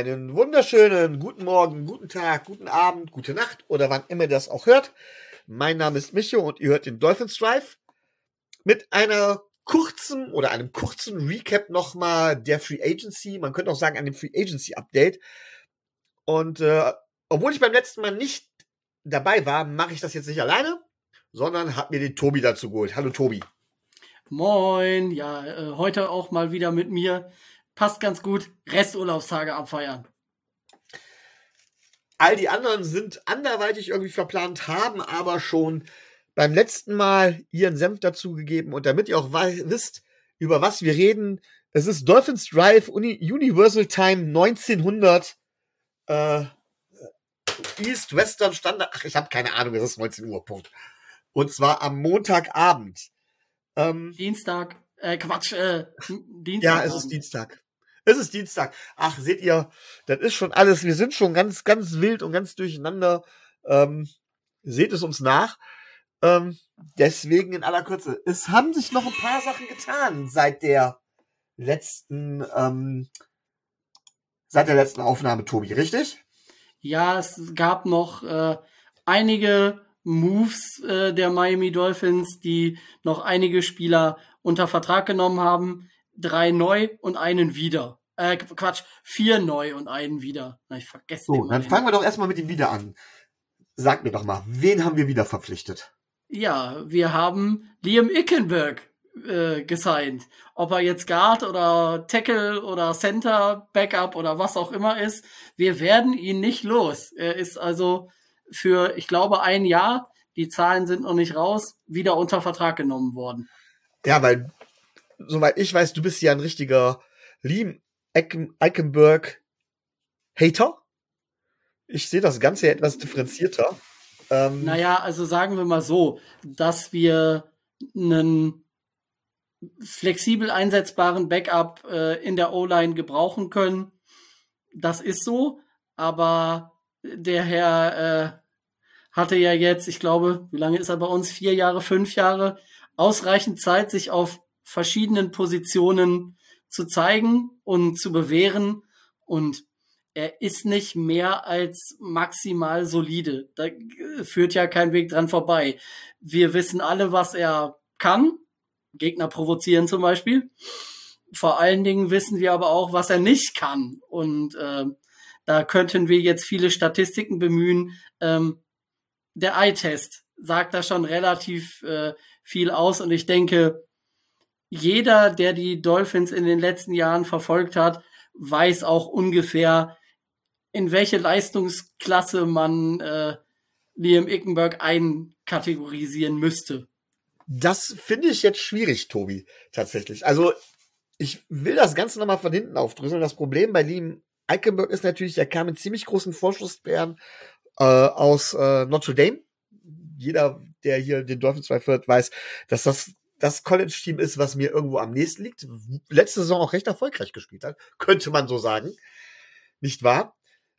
Einen wunderschönen guten Morgen, guten Tag, guten Abend, gute Nacht oder wann immer ihr das auch hört. Mein Name ist Micho und ihr hört den Dolphins Drive mit einem kurzen Recap nochmal der Free Agency. Man könnte auch sagen, einem Free Agency Update. Und obwohl ich beim letzten Mal nicht dabei war, mache ich das jetzt nicht alleine, sondern habe mir den Tobi dazu geholt. Hallo Tobi. Moin, ja, heute auch mal wieder mit mir. Passt ganz gut. Resturlaubstage abfeiern. All die anderen sind anderweitig irgendwie verplant, haben aber schon beim letzten Mal ihren Senf dazugegeben. Und damit ihr auch wisst, über was wir reden, es ist Dolphins Drive Universal Time 1900 East Western Standard. Ach, ich habe keine Ahnung, es ist 19 Uhr, Punkt. Und zwar am Montagabend. Dienstag. Dienstag. Ja, es ist Dienstag. Es ist Dienstag. Ach, seht ihr, das ist schon alles, wir sind schon ganz, ganz wild und ganz durcheinander. Seht es uns nach. Deswegen in aller Kürze. Es haben sich noch ein paar Sachen getan seit der letzten Aufnahme, Tobi, richtig? Ja, es gab noch einige Moves der Miami Dolphins, die noch einige Spieler unter Vertrag genommen haben. 3 neu und einen wieder. 4 neu und einen wieder. Ich vergesse den. So, dann fangen wir doch erstmal mit dem Wieder an. Sag mir doch mal, wen haben wir wieder verpflichtet? Ja, wir haben Liam Ickenberg gesigned. Ob er jetzt Guard oder Tackle oder Center, Backup oder was auch immer ist, wir werden ihn nicht los. Er ist also für, ich glaube, 1 Jahr, die Zahlen sind noch nicht raus, wieder unter Vertrag genommen worden. Ja, weil, soweit ich weiß, du bist ja ein richtiger Liam Ickenberg-Hater. Ich sehe das Ganze ja etwas differenzierter. Naja, also sagen wir mal so, dass wir einen flexibel einsetzbaren Backup in der O-Line gebrauchen können. Das ist so, aber der Herr hatte ja jetzt, ich glaube, wie lange ist er bei uns? 4 Jahre, 5 Jahre, ausreichend Zeit, sich auf verschiedenen Positionen zu zeigen und zu bewähren. Und er ist nicht mehr als maximal solide. Da führt ja kein Weg dran vorbei. Wir wissen alle, was er kann. Gegner provozieren zum Beispiel. Vor allen Dingen wissen wir aber auch, was er nicht kann. Und da könnten wir jetzt viele Statistiken bemühen. Der Eye-Test sagt da schon relativ viel aus. Und ich denke, jeder, der die Dolphins in den letzten Jahren verfolgt hat, weiß auch ungefähr, in welche Leistungsklasse man Liam Ickenberg einkategorisieren müsste. Das finde ich jetzt schwierig, Tobi, tatsächlich. Also, ich will das Ganze nochmal von hinten aufdröseln. Das Problem bei Liam Ickenberg ist natürlich, er kam mit ziemlich großen Vorschussbeeren aus Notre Dame. Jeder, der hier den Dolphins hört, weiß, dass das College-Team ist, was mir irgendwo am nächsten liegt. Letzte Saison auch recht erfolgreich gespielt hat, könnte man so sagen. Nicht wahr?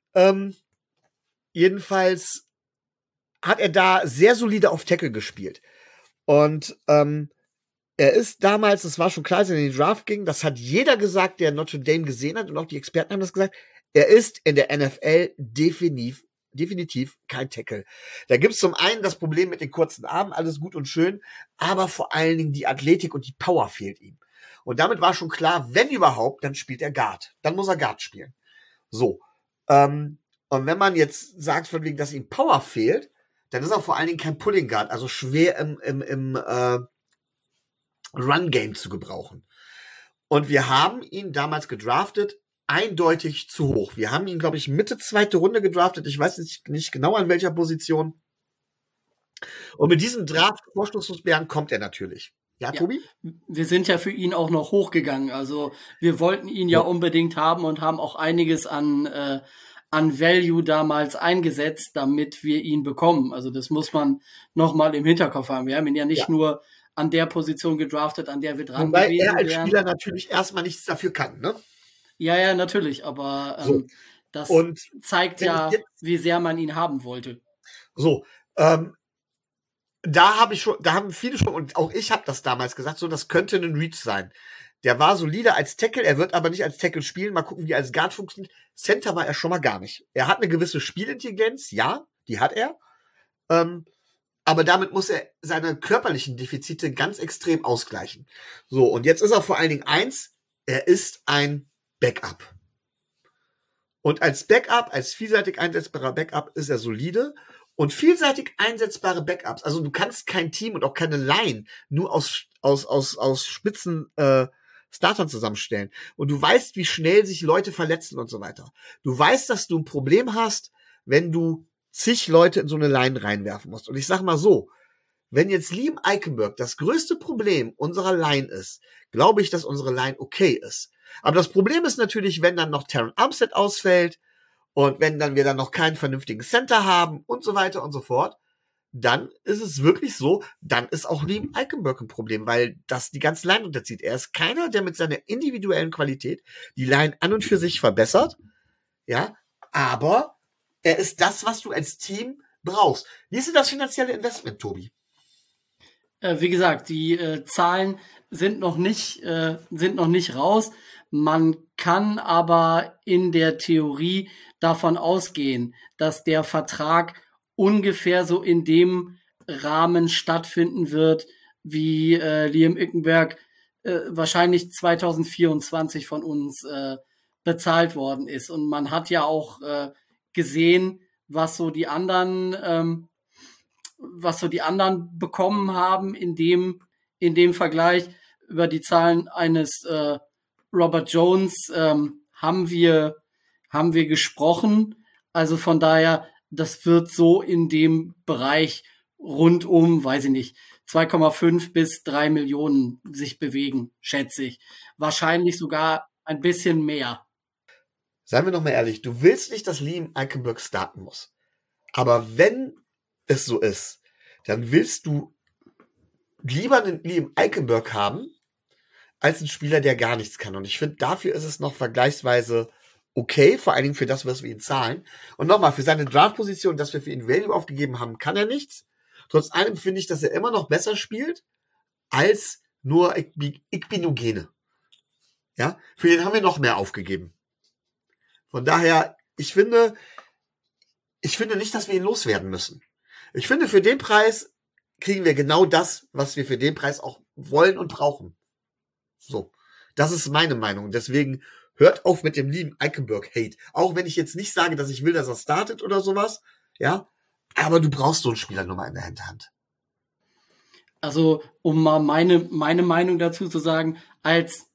Jedenfalls hat er da sehr solide auf Tackle gespielt. Und er ist damals, das war schon klar, als er in den Draft ging, das hat jeder gesagt, der Notre Dame gesehen hat, und auch die Experten haben das gesagt, er ist in der NFL definitiv kein Tackle. Da gibt's zum einen das Problem mit den kurzen Armen, alles gut und schön, aber vor allen Dingen die Athletik und die Power fehlt ihm. Und damit war schon klar, wenn überhaupt, dann spielt er Guard. Dann muss er Guard spielen. So. Und wenn man jetzt sagt, von wegen, dass ihm Power fehlt, dann ist er vor allen Dingen kein Pulling Guard, also schwer im Run-Game zu gebrauchen. Und wir haben ihn damals gedraftet, eindeutig zu hoch. Wir haben ihn, glaube ich, Mitte 2. Runde gedraftet. Ich weiß nicht genau an welcher Position. Und mit diesen Draft-Vorstoßungsbeeren kommt er natürlich. Ja, Tobi? Wir sind ja für ihn auch noch hochgegangen. Also wir wollten ihn ja unbedingt haben und haben auch einiges an Value damals eingesetzt, damit wir ihn bekommen. Also das muss man nochmal im Hinterkopf haben. Wir haben ihn ja nicht nur an der Position gedraftet, an der wir dran Wobei gewesen er als wären. Spieler natürlich erstmal nichts dafür kann, ne? Ja, natürlich, aber das zeigt ja, wie sehr man ihn haben wollte. So, da haben viele schon, und auch ich habe das damals gesagt, so, das könnte ein Reach sein. Der war solide als Tackle, er wird aber nicht als Tackle spielen. Mal gucken, wie er als Guard funktioniert. Center war er schon mal gar nicht. Er hat eine gewisse Spielintelligenz, ja, die hat er. Aber damit muss er seine körperlichen Defizite ganz extrem ausgleichen. So, und jetzt ist er vor allen Dingen eins, er ist ein Backup. Und als Backup, als vielseitig einsetzbarer Backup ist er solide. Und vielseitig einsetzbare Backups, also du kannst kein Team und auch keine Line nur aus Spitzen Startern zusammenstellen. Und du weißt, wie schnell sich Leute verletzen und so weiter. Du weißt, dass du ein Problem hast, wenn du zig Leute in so eine Line reinwerfen musst. Und ich sag mal so, wenn jetzt Liam Eichenberg das größte Problem unserer Line ist, glaube ich, dass unsere Line okay ist. Aber das Problem ist natürlich, wenn dann noch Terron Armstead ausfällt und wenn dann wir dann noch keinen vernünftigen Center haben und so weiter und so fort, dann ist es wirklich so, dann ist auch Liam Eichenberg ein Problem, weil das die ganze Line unterzieht. Er ist keiner, der mit seiner individuellen Qualität die Line an und für sich verbessert, ja, aber er ist das, was du als Team brauchst. Wie ist denn das finanzielle Investment, Tobi? Wie gesagt, die Zahlen sind noch nicht raus. Man kann aber in der Theorie davon ausgehen, dass der Vertrag ungefähr so in dem Rahmen stattfinden wird, wie Liam Eichenberg wahrscheinlich 2024 von uns bezahlt worden ist. Und man hat ja auch gesehen, was so die anderen bekommen haben in dem Vergleich. Über die Zahlen eines Robert Jones haben wir gesprochen. Also von daher, das wird so in dem Bereich rund um, weiß ich nicht, 2,5 bis 3 Millionen sich bewegen, schätze ich. Wahrscheinlich sogar ein bisschen mehr. Seien wir noch mal ehrlich, du willst nicht, dass Liam Eichenberg starten muss. Aber wenn es so ist, dann willst du lieber einen Liam Eichenberg haben, als einen Spieler, der gar nichts kann. Und ich finde, dafür ist es noch vergleichsweise okay, vor allen Dingen für das, was wir ihm zahlen. Und nochmal, für seine Draft-Position, dass wir für ihn Value aufgegeben haben, kann er nichts. Trotz allem finde ich, dass er immer noch besser spielt, als nur Igbinogene. Ja, für den haben wir noch mehr aufgegeben. Von daher, ich finde nicht, dass wir ihn loswerden müssen. Ich finde, für den Preis kriegen wir genau das, was wir für den Preis auch wollen und brauchen. So, das ist meine Meinung. Deswegen hört auf mit dem lieben Eichenberg-Hate. Auch wenn ich jetzt nicht sage, dass ich will, dass er startet oder sowas. Ja, aber du brauchst so einen Spieler nur mal in der Hinterhand. Also, um mal meine Meinung dazu zu sagen, als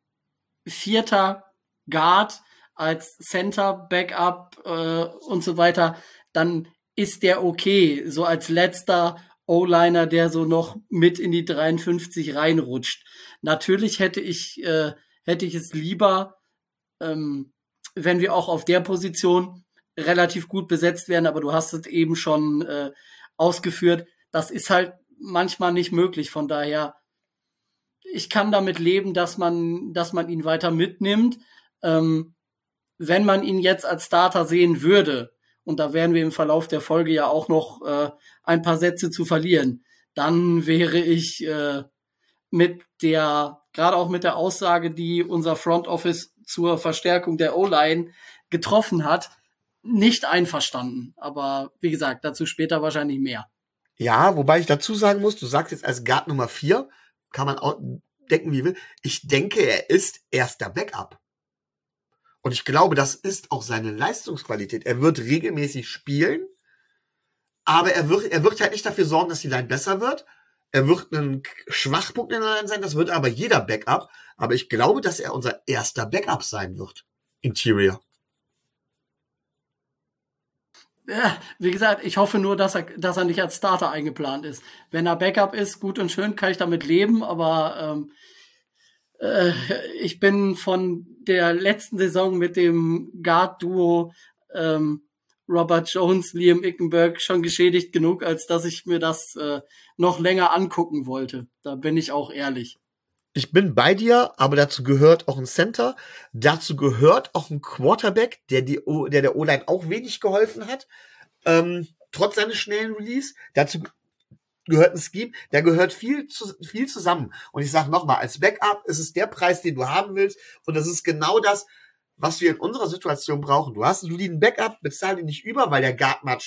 vierter Guard, als Center, Backup und so weiter, dann ist der okay. So als letzter O-Liner, der so noch mit in die 53 reinrutscht. Natürlich hätte ich es lieber, wenn wir auch auf der Position relativ gut besetzt werden, aber du hast es eben schon ausgeführt. Das ist halt manchmal nicht möglich. Von daher, ich kann damit leben, dass man ihn weiter mitnimmt. Wenn man ihn jetzt als Starter sehen würde, und da werden wir im Verlauf der Folge ja auch noch ein paar Sätze zu verlieren, dann wäre ich gerade auch mit der Aussage, die unser Front Office zur Verstärkung der O-Line getroffen hat, nicht einverstanden. Aber wie gesagt, dazu später wahrscheinlich mehr. Ja, wobei ich dazu sagen muss, du sagst jetzt als Guard Nummer 4, kann man auch denken, wie will. Ich denke, er ist erster Backup. Und ich glaube, das ist auch seine Leistungsqualität. Er wird regelmäßig spielen, aber er wird halt nicht dafür sorgen, dass die Line besser wird. Er wird ein Schwachpunkt in der Line sein, das wird aber jeder Backup. Aber ich glaube, dass er unser erster Backup sein wird. Interior. Ja, wie gesagt, ich hoffe nur, dass er nicht als Starter eingeplant ist. Wenn er Backup ist, gut und schön, kann ich damit leben, aber ich bin von der letzten Saison mit dem Guard-Duo Robert Jones, Liam Eichenberg schon geschädigt genug, als dass ich mir das noch länger angucken wollte. Da bin ich auch ehrlich. Ich bin bei dir, aber dazu gehört auch ein Center. Dazu gehört auch ein Quarterback, der der O-Line auch wenig geholfen hat. Trotz seines schnellen Release. Dazu gehört ein Scheme, da gehört viel zusammen. Und ich sage nochmal, als Backup ist es der Preis, den du haben willst. Und das ist genau das, was wir in unserer Situation brauchen. Du hast einen soliden Backup, bezahl ihn nicht über, weil der Guardmarkt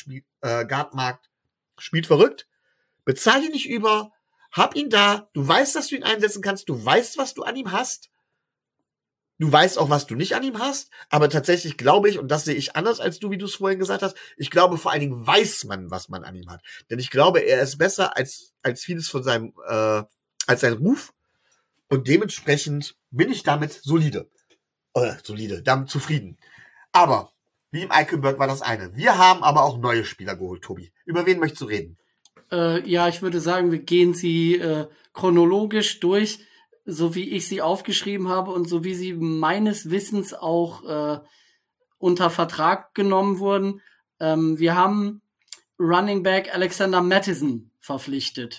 spielt verrückt. Bezahl ihn nicht über, hab ihn da, du weißt, dass du ihn einsetzen kannst, du weißt, was du an ihm hast. Du weißt auch, was du nicht an ihm hast, aber tatsächlich glaube ich, und das sehe ich anders als du, wie du es vorhin gesagt hast, ich glaube, vor allen Dingen weiß man, was man an ihm hat. Denn ich glaube, er ist besser als vieles von seinem, als sein Ruf. Und dementsprechend bin ich damit solide, damit zufrieden. Aber, wie im Eichelberg war das eine. Wir haben aber auch neue Spieler geholt, Tobi. Über wen möchtest du reden? Ja, ich würde sagen, wir gehen sie chronologisch durch, so wie ich sie aufgeschrieben habe und so wie sie meines Wissens auch unter Vertrag genommen wurden. Wir haben Running Back Alexander Mattison verpflichtet.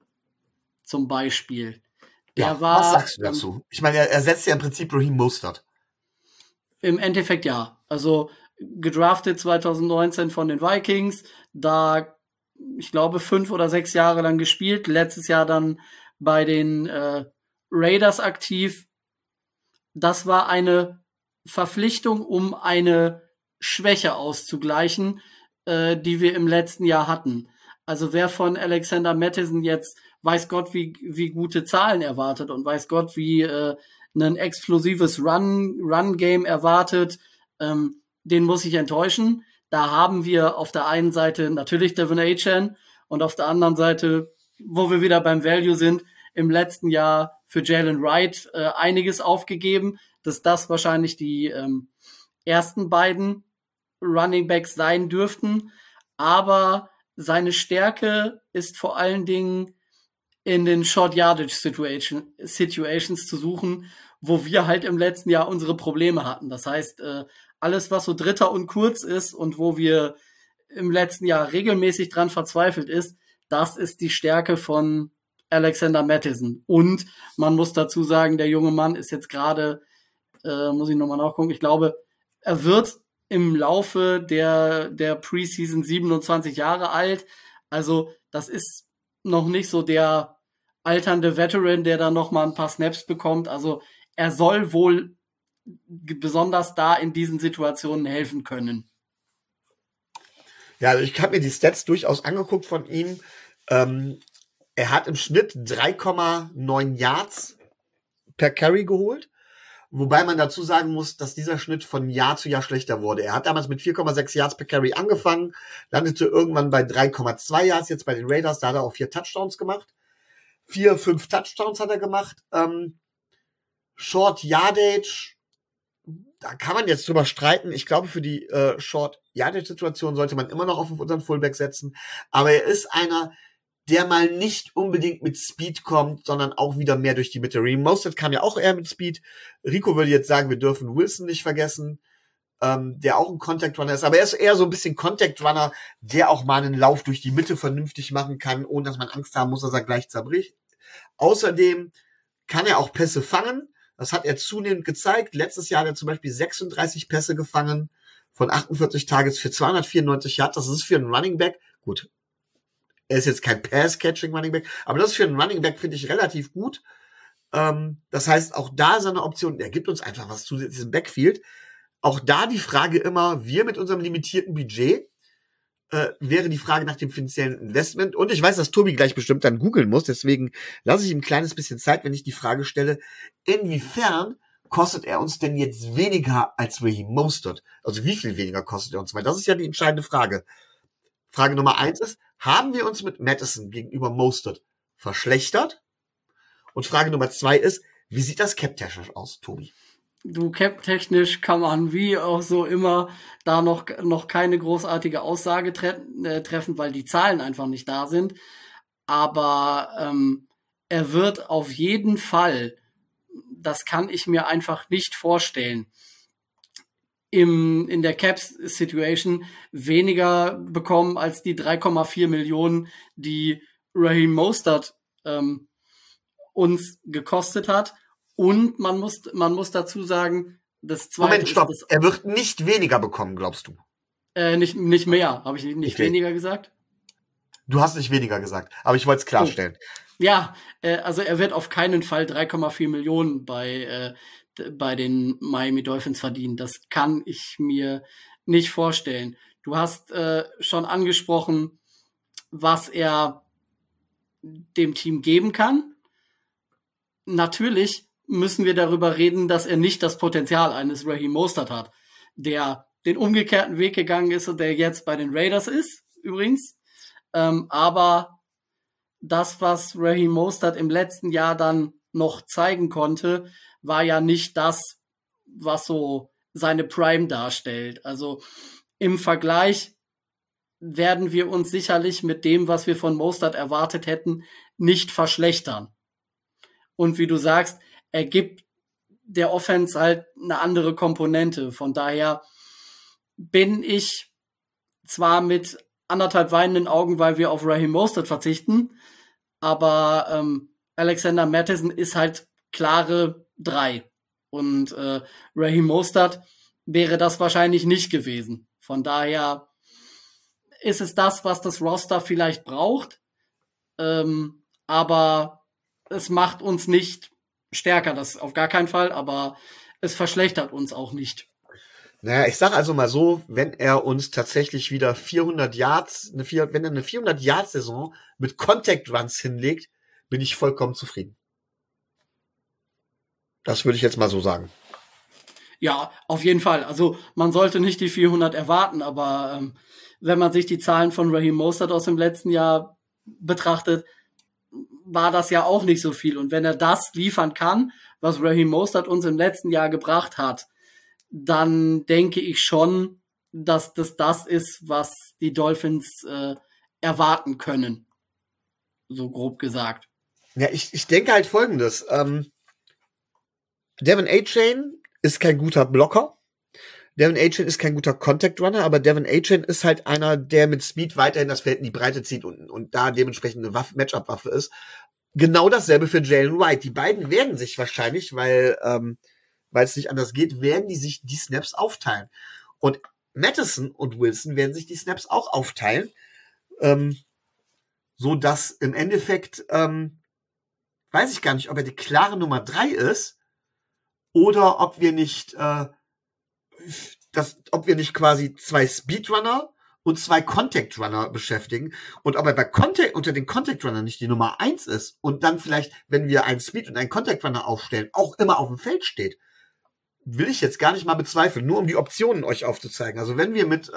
Zum Beispiel. Was sagst du dazu? Ich meine, er ersetzt ja im Prinzip Raheem Mostert. Im Endeffekt ja. Also gedraftet 2019 von den Vikings, da ich glaube 5 oder 6 Jahre lang gespielt, letztes Jahr dann bei den Raiders aktiv. Das war eine Verpflichtung, um eine Schwäche auszugleichen, die wir im letzten Jahr hatten. Also wer von Alexander Mattison jetzt weiß Gott, wie gute Zahlen erwartet und weiß Gott, wie ein explosives Run-Game erwartet, den muss ich enttäuschen. Da haben wir auf der einen Seite natürlich Devon Achane und auf der anderen Seite, wo wir wieder beim Value sind, im letzten Jahr für Jalen Wright einiges aufgegeben, dass das wahrscheinlich die ersten beiden Running Backs sein dürften. Aber seine Stärke ist vor allen Dingen in den Short Yardage Situations zu suchen, wo wir halt im letzten Jahr unsere Probleme hatten. Das heißt, alles, was so dritter und kurz ist und wo wir im letzten Jahr regelmäßig dran verzweifelt ist, das ist die Stärke von Alexander Mattison. Und man muss dazu sagen, der junge Mann ist jetzt gerade, muss ich nochmal nachgucken, ich glaube, er wird im Laufe der Preseason 27 Jahre alt. Also das ist noch nicht so der alternde Veteran, der dann noch mal ein paar Snaps bekommt. Also er soll wohl besonders da in diesen Situationen helfen können. Ja, also ich habe mir die Stats durchaus angeguckt von ihm. Er hat im Schnitt 3,9 Yards per Carry geholt. Wobei man dazu sagen muss, dass dieser Schnitt von Jahr zu Jahr schlechter wurde. Er hat damals mit 4,6 Yards per Carry angefangen, landete irgendwann bei 3,2 Yards, jetzt bei den Raiders, da hat er auch 4 Touchdowns gemacht. 5 Touchdowns hat er gemacht. Short Yardage, da kann man jetzt drüber streiten. Ich glaube, für die Short Yardage-Situation sollte man immer noch auf unseren Fullback setzen. Aber er ist einer, der mal nicht unbedingt mit Speed kommt, sondern auch wieder mehr durch die Mitte. Raheem Mostert kam ja auch eher mit Speed. Rico würde jetzt sagen, wir dürfen Wilson nicht vergessen, der auch ein Contact Runner ist. Aber er ist eher so ein bisschen Contact Runner, der auch mal einen Lauf durch die Mitte vernünftig machen kann, ohne dass man Angst haben muss, dass er gleich zerbricht. Außerdem kann er auch Pässe fangen. Das hat er zunehmend gezeigt. Letztes Jahr hat er zum Beispiel 36 Pässe gefangen von 48 Targets für 294 Yards. Das ist für einen Running Back, gut, er ist jetzt kein Pass-Catching Running Back, aber das ist für einen Running Back, finde ich, relativ gut. Das heißt, auch da ist eine Option, er gibt uns einfach was zusätzliches im Backfield. Auch da die Frage immer, wir mit unserem limitierten Budget, wäre die Frage nach dem finanziellen Investment. Und ich weiß, dass Tobi gleich bestimmt dann googeln muss, deswegen lasse ich ihm ein kleines bisschen Zeit, wenn ich die Frage stelle, inwiefern kostet er uns denn jetzt weniger als Raheem Mostert? Also wie viel weniger kostet er uns? Weil das ist ja die entscheidende Frage. Frage Nummer 1 ist, haben wir uns mit Mattison gegenüber Mostert verschlechtert? Und Frage Nummer 2 ist, wie sieht das cap-technisch aus, Tobi? Du, cap-technisch kann man wie auch so immer da noch keine großartige Aussage treffen, weil die Zahlen einfach nicht da sind. Aber er wird auf jeden Fall, das kann ich mir einfach nicht vorstellen, in der Cap-Situation weniger bekommen als die 3,4 Millionen, die Raheem Mostert uns gekostet hat. Und man muss dazu sagen, das zweite Moment, stopp. Er wird nicht weniger bekommen, glaubst du? Nicht mehr. Habe ich nicht okay. Weniger gesagt? Du hast nicht weniger gesagt, aber ich wollte es klarstellen. Ja, also er wird auf keinen Fall 3,4 Millionen bei den Miami Dolphins verdienen. Das kann ich mir nicht vorstellen. Du hast schon angesprochen, was er dem Team geben kann. Natürlich müssen wir darüber reden, dass er nicht das Potenzial eines Raheem Mostert hat, der den umgekehrten Weg gegangen ist und der jetzt bei den Raiders ist, übrigens. Aber das, was Raheem Mostert im letzten Jahr dann noch zeigen konnte, war ja nicht das, was so seine Prime darstellt. Also im Vergleich werden wir uns sicherlich mit dem, was wir von Mostert erwartet hätten, nicht verschlechtern. Und wie du sagst, er gibt der Offense halt eine andere Komponente. Von daher bin ich zwar mit 1,5 weinenden Augen, weil wir auf Raheem Mostert verzichten, aber Alexander Mattison ist halt klare 3. Und Raheem Mostert wäre das wahrscheinlich nicht gewesen. Von daher ist es das, was das Roster vielleicht braucht, aber es macht uns nicht stärker, das auf gar keinen Fall, aber es verschlechtert uns auch nicht. Naja, ich sag also mal so, wenn er uns tatsächlich wieder 400 Yards, wenn er eine 400-Yard-Saison mit Contact Runs hinlegt, bin ich vollkommen zufrieden. Das würde ich jetzt mal so sagen. Ja, auf jeden Fall. Also man sollte nicht die 400 erwarten, aber wenn man sich die Zahlen von Raheem Mostert aus dem letzten Jahr betrachtet, war das ja auch nicht so viel. Und wenn er das liefern kann, was Raheem Mostert uns im letzten Jahr gebracht hat, dann denke ich schon, dass das ist, was die Dolphins erwarten können. So grob gesagt. Ja, ich denke halt Folgendes. Devin A-Chain ist kein guter Blocker. Devin A-Chain ist kein guter Contact Runner, aber Devin A-Chain ist halt einer, der mit Speed weiterhin das Feld in die Breite zieht und da dementsprechend eine Matchup-Waffe ist. Genau dasselbe für Jalen White. Die beiden werden sich wahrscheinlich, weil es nicht anders geht, werden die sich die Snaps aufteilen. Und Mattison und Wilson werden sich die Snaps auch aufteilen, so dass im Endeffekt weiß ich gar nicht, ob er die klare Nummer 3 ist oder ob wir nicht quasi 2 Speedrunner und 2 Contact Runner beschäftigen und ob er bei unter den Contact Runner nicht die Nummer 1 ist und dann vielleicht, wenn wir einen Speed und einen Contact Runner aufstellen, auch immer auf dem Feld steht, will ich jetzt gar nicht mal bezweifeln, nur um die Optionen euch aufzuzeigen. Also wenn wir mit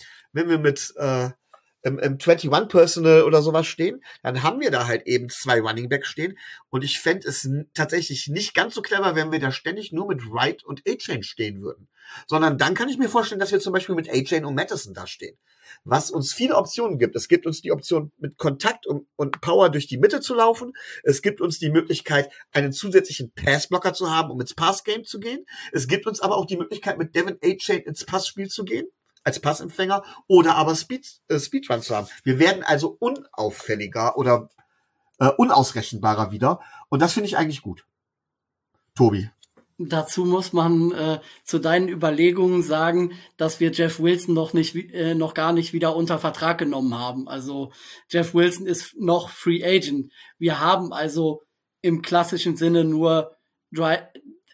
im 21 Personal oder sowas stehen, dann haben wir da halt eben 2 Running Backs stehen und ich fände es tatsächlich nicht ganz so clever, wenn wir da ständig nur mit Wright und A-Chain stehen würden. Sondern dann kann ich mir vorstellen, dass wir zum Beispiel mit A-Chain und Mattison da stehen. Was uns viele Optionen gibt. Es gibt uns die Option, mit Kontakt und Power durch die Mitte zu laufen. Es gibt uns die Möglichkeit, einen zusätzlichen Passblocker zu haben, um ins Passgame zu gehen. Es gibt uns aber auch die Möglichkeit, mit Devin A-Chain ins Passspiel zu gehen, als Passempfänger, oder aber Speedrun zu haben. Wir werden also unauffälliger oder unausrechenbarer wieder. Und das finde ich eigentlich gut. Tobi. Dazu muss man zu deinen Überlegungen sagen, dass wir Jeff Wilson noch gar nicht wieder unter Vertrag genommen haben. Also Jeff Wilson ist noch Free Agent. Wir haben also im klassischen Sinne nur 3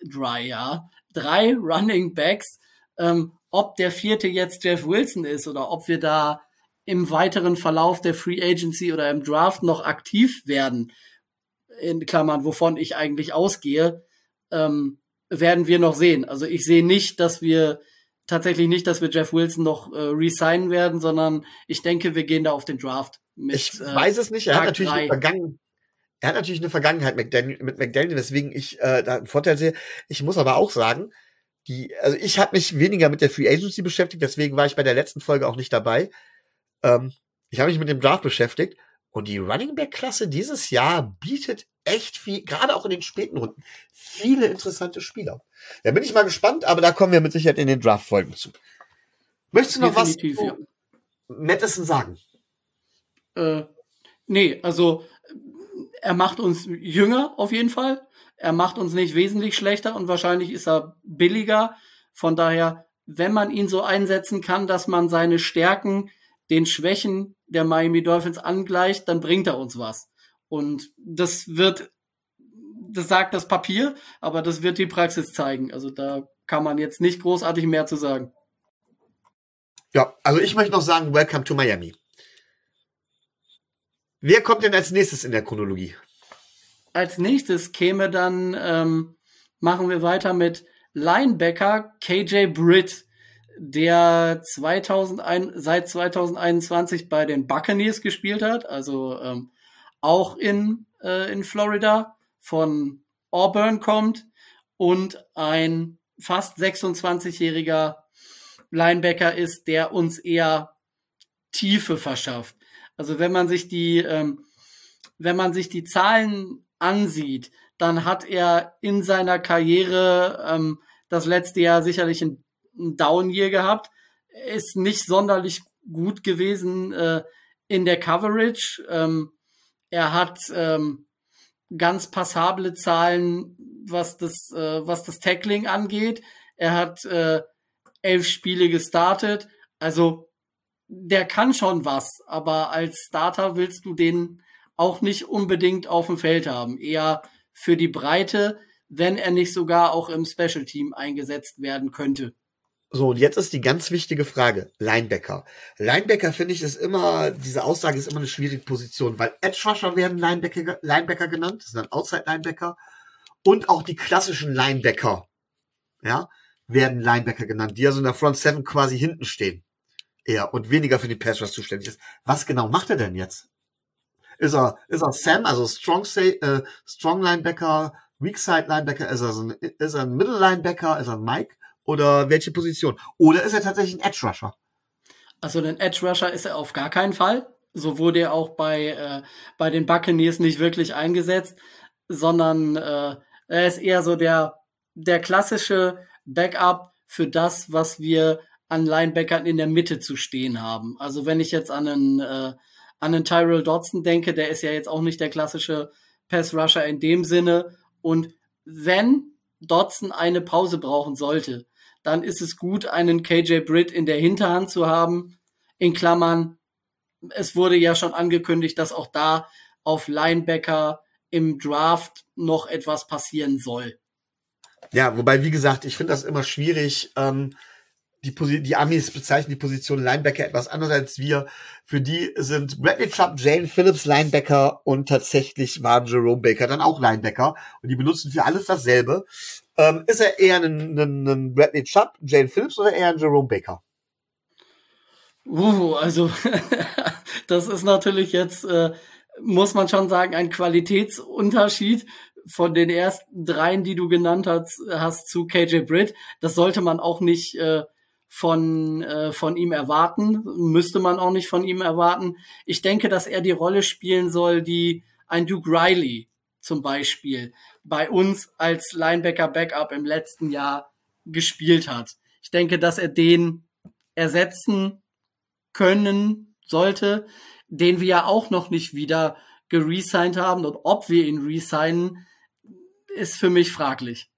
Running Backs. Ob der 4. jetzt Jeff Wilson ist oder ob wir da im weiteren Verlauf der Free Agency oder im Draft noch aktiv werden, in Klammern, wovon ich eigentlich ausgehe, werden wir noch sehen. Also ich sehe nicht, dass wir Jeff Wilson noch resignen werden, sondern ich denke, wir gehen da auf den Draft. Ich weiß es nicht. Er hat natürlich eine Vergangenheit mit McDaniel, weswegen ich da einen Vorteil sehe. Ich muss aber auch sagen, ich habe mich weniger mit der Free Agency beschäftigt, deswegen war ich bei der letzten Folge auch nicht dabei. Ich habe mich mit dem Draft beschäftigt und die Running Back Klasse dieses Jahr bietet echt viel, gerade auch in den späten Runden, viele interessante Spieler. Da bin ich mal gespannt, aber da kommen wir mit Sicherheit in den Draft-Folgen zu. Möchtest du noch Definitiv, was zu Mattison sagen? Nee, also er macht uns jünger auf jeden Fall. Er macht uns nicht wesentlich schlechter und wahrscheinlich ist er billiger. Von daher, wenn man ihn so einsetzen kann, dass man seine Stärken den Schwächen der Miami Dolphins angleicht, dann bringt er uns was. Und das sagt das Papier, aber das wird die Praxis zeigen. Also da kann man jetzt nicht großartig mehr zu sagen. Ja, also ich möchte noch sagen, welcome to Miami. Wer kommt denn als nächstes in der Chronologie? Als nächstes käme dann, machen wir weiter mit Linebacker KJ Britt, der seit 2021 bei den Buccaneers gespielt hat, also auch in Florida, von Auburn kommt und ein fast 26-jähriger Linebacker ist, der uns eher Tiefe verschafft. Also wenn man sich die Zahlen ansieht, dann hat er in seiner Karriere das letzte Jahr sicherlich ein Down-Year gehabt. Er ist nicht sonderlich gut gewesen in der Coverage. Er hat ganz passable Zahlen, was das Tackling angeht. Er hat 11 Spiele gestartet. Also der kann schon was, aber als Starter willst du den auch nicht unbedingt auf dem Feld haben. Eher für die Breite, wenn er nicht sogar auch im Special Team eingesetzt werden könnte. So, und jetzt ist die ganz wichtige Frage. Linebacker. Linebacker, finde ich, diese Aussage ist immer eine schwierige Position, weil Edge Rusher werden Linebacker genannt, das sind dann Outside Linebacker, und auch die klassischen Linebacker, ja, werden Linebacker genannt, die also in der Front Seven quasi hinten stehen. Eher und weniger für die Pass Rush zuständig ist. Was genau macht er denn jetzt? Ist er Sam, also Strong Linebacker, Weak Side Linebacker, ist er ein Middle Linebacker, ist er ein Mike? Oder welche Position? Oder ist er tatsächlich ein Edge Rusher? Also ein Edge Rusher ist er auf gar keinen Fall. So wurde er auch bei den Buccaneers nicht wirklich eingesetzt, sondern er ist eher so der klassische Backup für das, was wir an Linebackern in der Mitte zu stehen haben. Also wenn ich jetzt an einen Tyrell Dodson denke, der ist ja jetzt auch nicht der klassische Pass Rusher in dem Sinne. Und wenn Dodson eine Pause brauchen sollte, dann ist es gut, einen KJ Britt in der Hinterhand zu haben. In Klammern, es wurde ja schon angekündigt, dass auch da auf Linebacker im Draft noch etwas passieren soll. Ja, wobei, wie gesagt, ich finde das immer schwierig. Die Amis bezeichnen die Position Linebacker etwas anders als wir. Für die sind Bradley Chubb, Jalen Phillips Linebacker und tatsächlich war Jerome Baker dann auch Linebacker. Und die benutzen für alles dasselbe. Ist er eher ein Bradley Chubb, Jalen Phillips oder eher ein Jerome Baker? Also das ist natürlich jetzt, muss man schon sagen, ein Qualitätsunterschied von den ersten dreien, die du genannt hast zu KJ Britt. Das sollte man auch nicht von ihm erwarten, müsste man auch nicht von ihm erwarten. Ich denke, dass er die Rolle spielen soll, die ein Duke Riley zum Beispiel bei uns als Linebacker-Backup im letzten Jahr gespielt hat. Ich denke, dass er den ersetzen können sollte, den wir ja auch noch nicht wieder geresigned haben, und ob wir ihn resignen, ist für mich fraglich.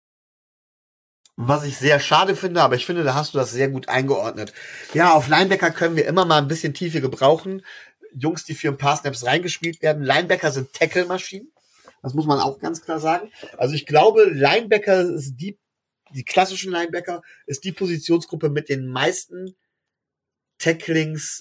Was ich sehr schade finde, aber ich finde, da hast du das sehr gut eingeordnet. Ja, auf Linebacker können wir immer mal ein bisschen Tiefe gebrauchen. Jungs, die für ein paar Snaps reingespielt werden. Linebacker sind Tackle-Maschinen. Das muss man auch ganz klar sagen. Also ich glaube, Linebacker ist die klassischen Linebacker ist die Positionsgruppe mit den meisten Tacklings.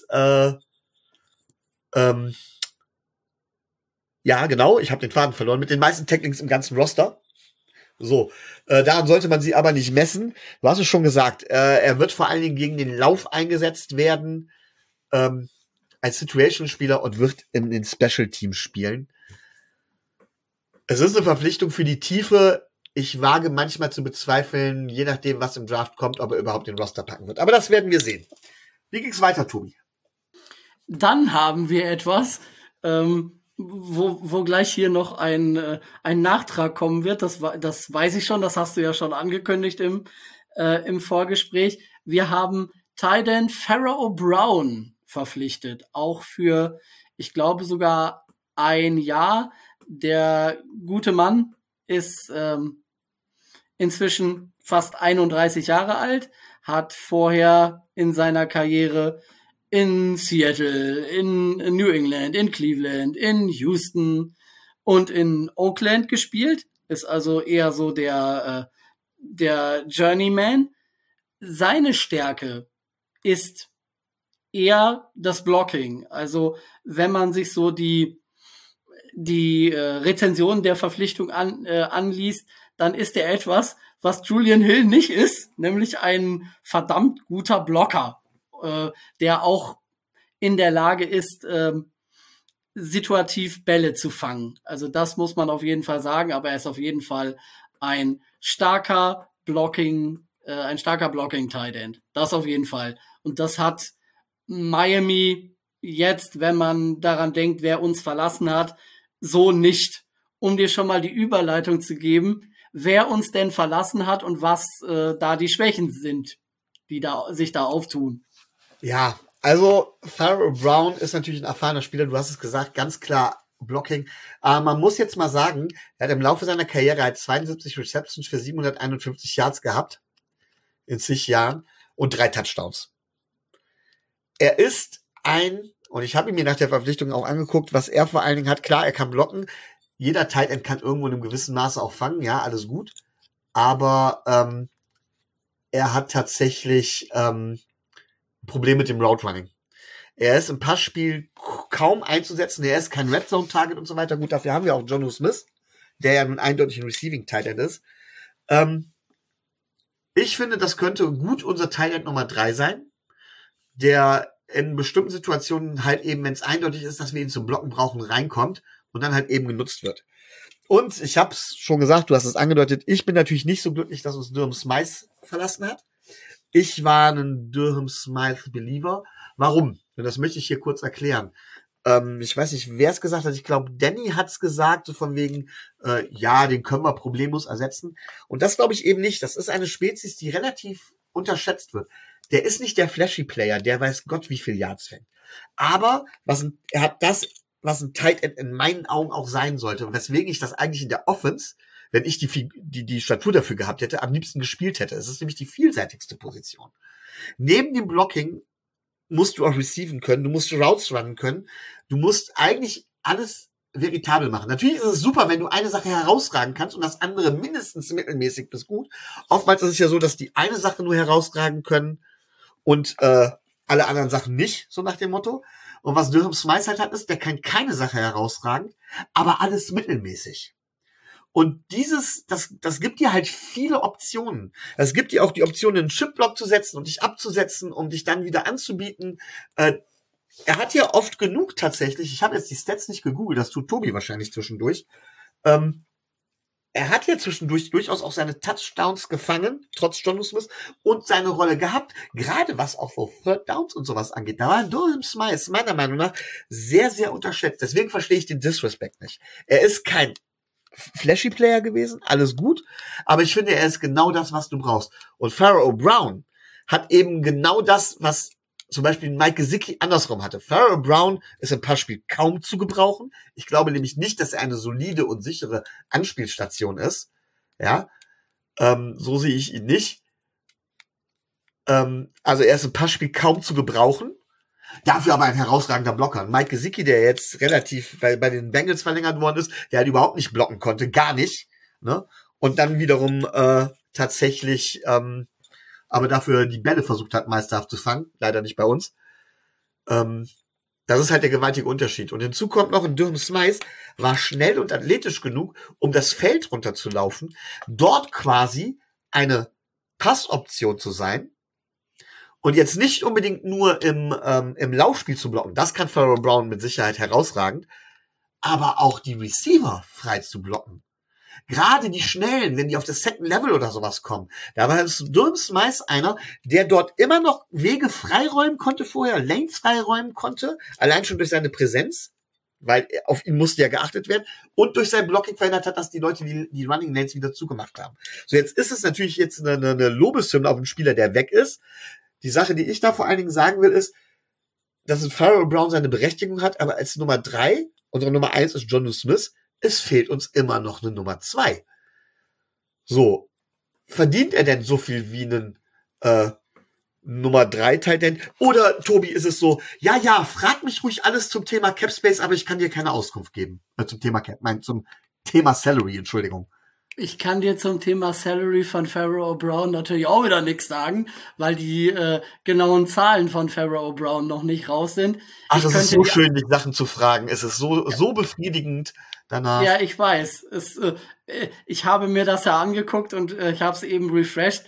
Ja, genau, ich habe den Faden verloren. Mit den meisten Tacklings im ganzen Roster. So, daran sollte man sie aber nicht messen. Du hast es schon gesagt, er wird vor allen Dingen gegen den Lauf eingesetzt werden, als Situation-Spieler und wird in den Special Teams spielen. Es ist eine Verpflichtung für die Tiefe. Ich wage manchmal zu bezweifeln, je nachdem, was im Draft kommt, ob er überhaupt den Roster packen wird. Aber das werden wir sehen. Wie ging's weiter, Tobi? Dann haben wir etwas, wo gleich hier noch ein Nachtrag kommen wird. Das weiß ich schon, das hast du ja schon angekündigt im Vorgespräch. Wir haben Tight End Pharaoh Brown verpflichtet, auch für, ich glaube, sogar ein Jahr. Der gute Mann ist inzwischen fast 31 Jahre alt, hat vorher in seiner Karriere in Seattle, in New England, in Cleveland, in Houston und in Oakland gespielt. Ist also eher so der Journeyman. Seine Stärke ist eher das Blocking. Also wenn man sich so die Rezension der Verpflichtung anliest, dann ist er etwas, was Julian Hill nicht ist, nämlich ein verdammt guter Blocker, der auch in der Lage ist, situativ Bälle zu fangen. Also das muss man auf jeden Fall sagen, aber er ist auf jeden Fall ein starker Blocking Tight End. Das auf jeden Fall. Und das hat Miami jetzt, wenn man daran denkt, wer uns verlassen hat, so nicht. Um dir schon mal die Überleitung zu geben, wer uns denn verlassen hat und was da die Schwächen sind, die sich da auftun. Ja, also Pharaoh Brown ist natürlich ein erfahrener Spieler, du hast es gesagt, ganz klar Blocking. Man muss jetzt mal sagen, er hat im Laufe seiner Karriere 72 Receptions für 751 Yards gehabt, in zig Jahren, und 3 Touchdowns. Er ist und ich habe ihn mir nach der Verpflichtung auch angeguckt, was er vor allen Dingen hat. Klar, er kann blocken. Jeder Tight End kann irgendwo in einem gewissen Maße auch fangen. Ja, alles gut. Aber er hat tatsächlich Problem mit dem Route Running. Er ist im Passspiel kaum einzusetzen. Er ist kein Red Zone Target und so weiter. Gut, dafür haben wir auch Jonnu Smith, der ja nun eindeutig ein Receiving Tight End ist. Ich finde, das könnte gut unser Tight End Nummer 3 sein, der in bestimmten Situationen halt eben, wenn es eindeutig ist, dass wir ihn zum Blocken brauchen, reinkommt und dann halt eben genutzt wird. Und ich habe es schon gesagt, du hast es angedeutet, ich bin natürlich nicht so glücklich, dass uns Durham Smythe verlassen hat. Ich war ein Durham Smythe Believer. Warum? Und das möchte ich hier kurz erklären. Ich weiß nicht, wer es gesagt hat. Ich glaube, Danny hat es gesagt, so von wegen, ja, den können wir problemlos ersetzen. Und das glaube ich eben nicht. Das ist eine Spezies, die relativ unterschätzt wird. Der ist nicht der flashy Player, der weiß Gott, wie viel Yards fängt. Aber er hat das, was ein Tight End in meinen Augen auch sein sollte. Und weswegen ich das eigentlich in der Offense, wenn ich die Statur dafür gehabt hätte, am liebsten gespielt hätte. Es ist nämlich die vielseitigste Position. Neben dem Blocking musst du auch receiven können, du musst Routes runnen können, du musst eigentlich alles veritabel machen. Natürlich ist es super, wenn du eine Sache herausragen kannst und das andere mindestens mittelmäßig bis gut. Oftmals ist es ja so, dass die eine Sache nur herausragen können und alle anderen Sachen nicht, so nach dem Motto. Und was Durham Smythe halt hat, ist, der kann keine Sache herausragen, aber alles mittelmäßig. Und das gibt dir halt viele Optionen. Es gibt dir auch die Option, einen Chipblock zu setzen und dich abzusetzen, um dich dann wieder anzubieten. Er hat ja oft genug tatsächlich, ich habe jetzt die Stats nicht gegoogelt, das tut Tobi wahrscheinlich zwischendurch. Er hat ja zwischendurch durchaus auch seine Touchdowns gefangen, trotz Jonnu Smith, und seine Rolle gehabt, gerade was auch so Third Downs und sowas angeht. Da war Durham Smythe meiner Meinung nach sehr, sehr unterschätzt. Deswegen verstehe ich den Disrespect nicht. Er ist kein flashy Player gewesen, alles gut, aber ich finde, er ist genau das, was du brauchst. Und Pharaoh Brown hat eben genau das, was zum Beispiel Mike Gesicki andersrum hatte. Pharaoh Brown ist im Passspiel kaum zu gebrauchen. Ich glaube nämlich nicht, dass er eine solide und sichere Anspielstation ist. Ja, so sehe ich ihn nicht. Also er ist im Passspiel kaum zu gebrauchen. Dafür aber ein herausragender Blocker. Mike Gesicki, der jetzt relativ bei den Bengals verlängert worden ist, der halt überhaupt nicht blocken konnte, gar nicht. Ne? Und dann wiederum tatsächlich aber dafür die Bälle versucht hat, meisterhaft zu fangen. Leider nicht bei uns. Das ist halt der gewaltige Unterschied. Und hinzu kommt noch, ein Durham Smythe war schnell und athletisch genug, um das Feld runterzulaufen, dort quasi eine Passoption zu sein, und jetzt nicht unbedingt nur im Laufspiel zu blocken. Das kann Pharaoh Brown mit Sicherheit herausragend. Aber auch die Receiver frei zu blocken. Gerade die Schnellen, wenn die auf das Second Level oder sowas kommen. Da war Durham Smythe einer, der dort immer noch Wege freiräumen konnte vorher, Lanes freiräumen konnte. Allein schon durch seine Präsenz. Weil auf ihn musste ja geachtet werden. Und durch sein Blocking verhindert hat, dass die Leute die Running Lanes wieder zugemacht haben. So, jetzt ist es natürlich jetzt eine Lobeshymne auf einen Spieler, der weg ist. Die Sache, die ich da vor allen Dingen sagen will, ist, dass ein Pharaoh Brown seine Berechtigung hat, aber als Nummer 3, unsere Nummer 1 ist Jonnu Smith, es fehlt uns immer noch eine Nummer 2. So, verdient er denn so viel wie einen Nummer 3 Tight End? Oder, Tobi, ist es so, ja, frag mich ruhig alles zum Thema Cap Space, aber ich kann dir keine Auskunft geben. Zum Thema Cap, zum Thema Salary, Entschuldigung. Ich kann dir zum Thema Salary von Pharaoh Brown natürlich auch wieder nichts sagen, weil die genauen Zahlen von Pharaoh Brown noch nicht raus sind. Ach, es ist so schön, dich Sachen zu fragen. Es ist so befriedigend danach. Ja, ich weiß. Ich habe mir das ja angeguckt und ich habe es eben refreshed.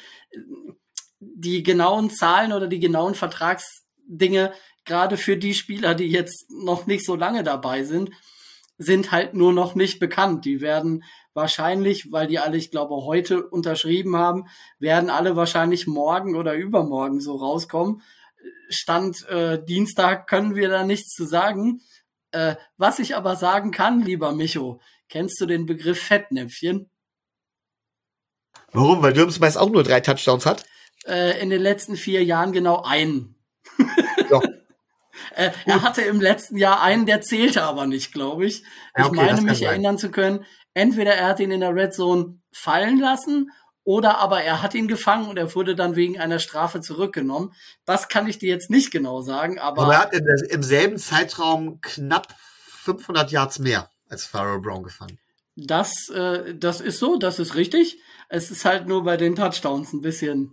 Die genauen Zahlen oder die genauen Vertragsdinge, gerade für die Spieler, die jetzt noch nicht so lange dabei sind halt nur noch nicht bekannt. Die werden wahrscheinlich, weil die alle, ich glaube, heute unterschrieben haben, werden alle wahrscheinlich morgen oder übermorgen so rauskommen. Stand Dienstag können wir da nichts zu sagen. Was ich aber sagen kann, lieber Micho, kennst du den Begriff Fettnäpfchen? Warum? Weil Durham Smythe auch nur 3 Touchdowns hat? In den letzten 4 Jahren genau einen. Ja. Er hatte im letzten Jahr einen, der zählte aber nicht, glaube ich. Ja, okay, ich meine mich erinnern zu können, entweder er hat ihn in der Red Zone fallen lassen oder aber er hat ihn gefangen und er wurde dann wegen einer Strafe zurückgenommen. Das kann ich dir jetzt nicht genau sagen, aber er hat im selben Zeitraum knapp 500 Yards mehr als Pharaoh Brown gefangen. Das ist so, das ist richtig. Es ist halt nur bei den Touchdowns ein bisschen.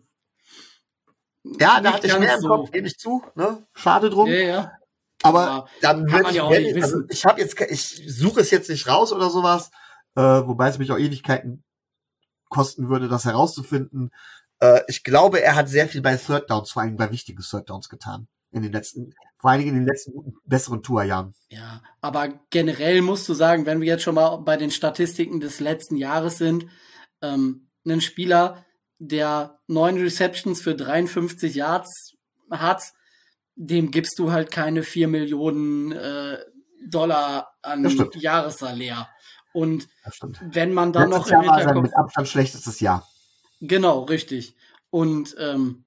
Ja, da hatte ich mehr im Kopf, gebe ich zu, ne? Schade drum. Ja. Aber dann kann man ja auch nicht wissen. Ich suche es jetzt nicht raus oder sowas, wobei es mich auch Ewigkeiten kosten würde, das herauszufinden. Ich glaube, er hat sehr viel bei Third Downs, vor allem bei wichtigen Third Downs getan. Vor allen Dingen in den letzten besseren Tourjahren. Ja, aber generell musst du sagen, wenn wir jetzt schon mal bei den Statistiken des letzten Jahres sind, ein Spieler, der 9 Receptions für 53 Yards hat, dem gibst du halt keine 4 Millionen Dollar an Jahressalär. Und wenn man dann noch im Hinterkopf... mit Abstand schlechtestes Jahr. Genau, richtig. Und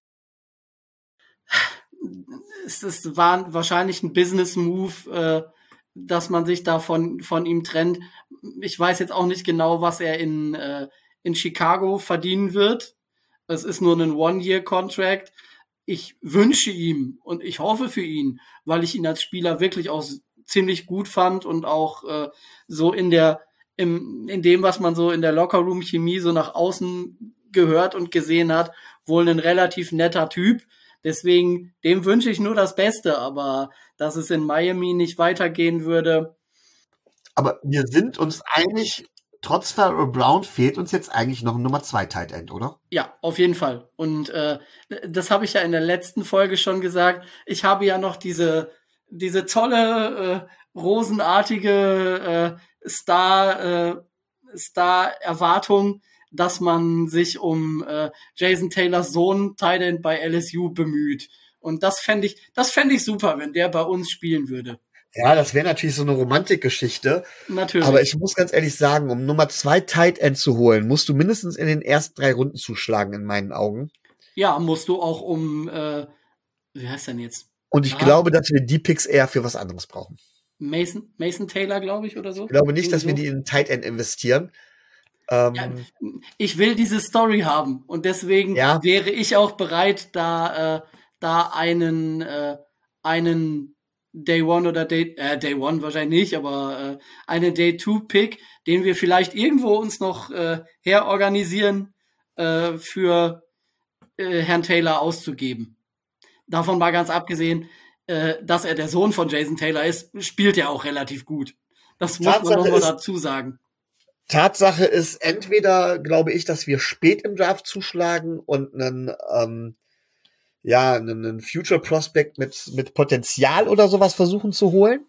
es war wahrscheinlich ein Business-Move, dass man sich da von ihm trennt. Ich weiß jetzt auch nicht genau, was er in Chicago verdienen wird. Es ist nur ein One-Year-Contract. Ich wünsche ihm und ich hoffe für ihn, weil ich ihn als Spieler wirklich auch ziemlich gut fand und auch so in dem, was man so in der Lockerroom-Chemie so nach außen gehört und gesehen hat, wohl ein relativ netter Typ. Deswegen, dem wünsche ich nur das Beste, aber dass es in Miami nicht weitergehen würde. Aber wir sind uns einig, trotz Pharaoh Brown fehlt uns jetzt eigentlich noch ein Nummer 2 Tight End, oder? Ja, auf jeden Fall. Und das habe ich ja in der letzten Folge schon gesagt. Ich habe ja noch diese tolle, rosenartige Star-Erwartung, dass man sich um Jason Taylors Sohn Tight End bei LSU bemüht. Und das fände ich super, wenn der bei uns spielen würde. Ja, das wäre natürlich so eine Romantikgeschichte. Natürlich. Aber ich muss ganz ehrlich sagen, um Nummer 2 Tight End zu holen, musst du mindestens in den ersten 3 Runden zuschlagen, in meinen Augen. Ja, musst du auch wie heißt denn jetzt? Und ich glaube, dass wir die Picks eher für was anderes brauchen. Mason Taylor, glaube ich, oder so? Ich glaube nicht, dass wir die in Tight End investieren. Ja, ich will diese Story haben und deswegen wäre ich auch bereit, da einen Day One oder Day One wahrscheinlich nicht, aber einen Day Two Pick, den wir vielleicht irgendwo uns noch herorganisieren, für Herrn Taylor auszugeben. Davon mal ganz abgesehen, dass er der Sohn von Jason Taylor ist, spielt er auch relativ gut. Das muss man nochmal dazu sagen. Tatsache ist entweder, glaube ich, dass wir spät im Draft zuschlagen und einen Future Prospect mit Potenzial oder sowas versuchen zu holen.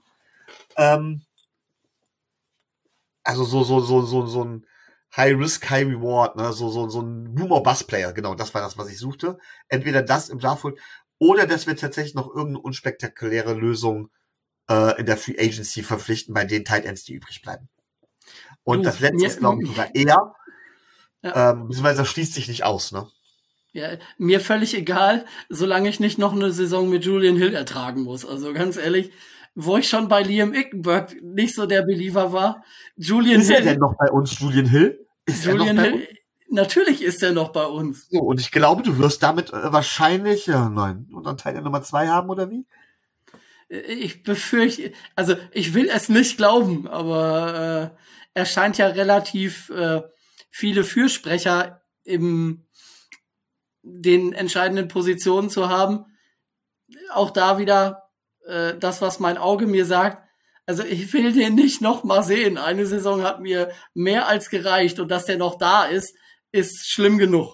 Also so ein High Risk, High Reward, ne? So ein Boomer-Bust-Player, genau, das war das, was ich suchte. Entweder das im Draft holen oder dass wir tatsächlich noch irgendeine unspektakuläre Lösung in der Free Agency verpflichten bei den Tight Ends, die übrig bleiben. Und das letzte ist, glaube ich, sogar eher, beziehungsweise das schließt sich nicht aus, ne? Ja, mir völlig egal, solange ich nicht noch eine Saison mit Julian Hill ertragen muss. Also ganz ehrlich, wo ich schon bei Liam Ickenberg nicht so der Believer war. Ist er denn noch bei uns, Julian Hill? Julian Hill? Natürlich ist er noch bei uns. So, und ich glaube, du wirst damit wahrscheinlich nein, und dann Teil Nummer 2 haben, oder wie? Ich befürchte, also ich will es nicht glauben, aber er scheint ja relativ viele Fürsprecher in den entscheidenden Positionen zu haben. Auch da wieder das, was mein Auge mir sagt. Also ich will den nicht noch mal sehen. Eine Saison hat mir mehr als gereicht und dass der noch da ist schlimm genug.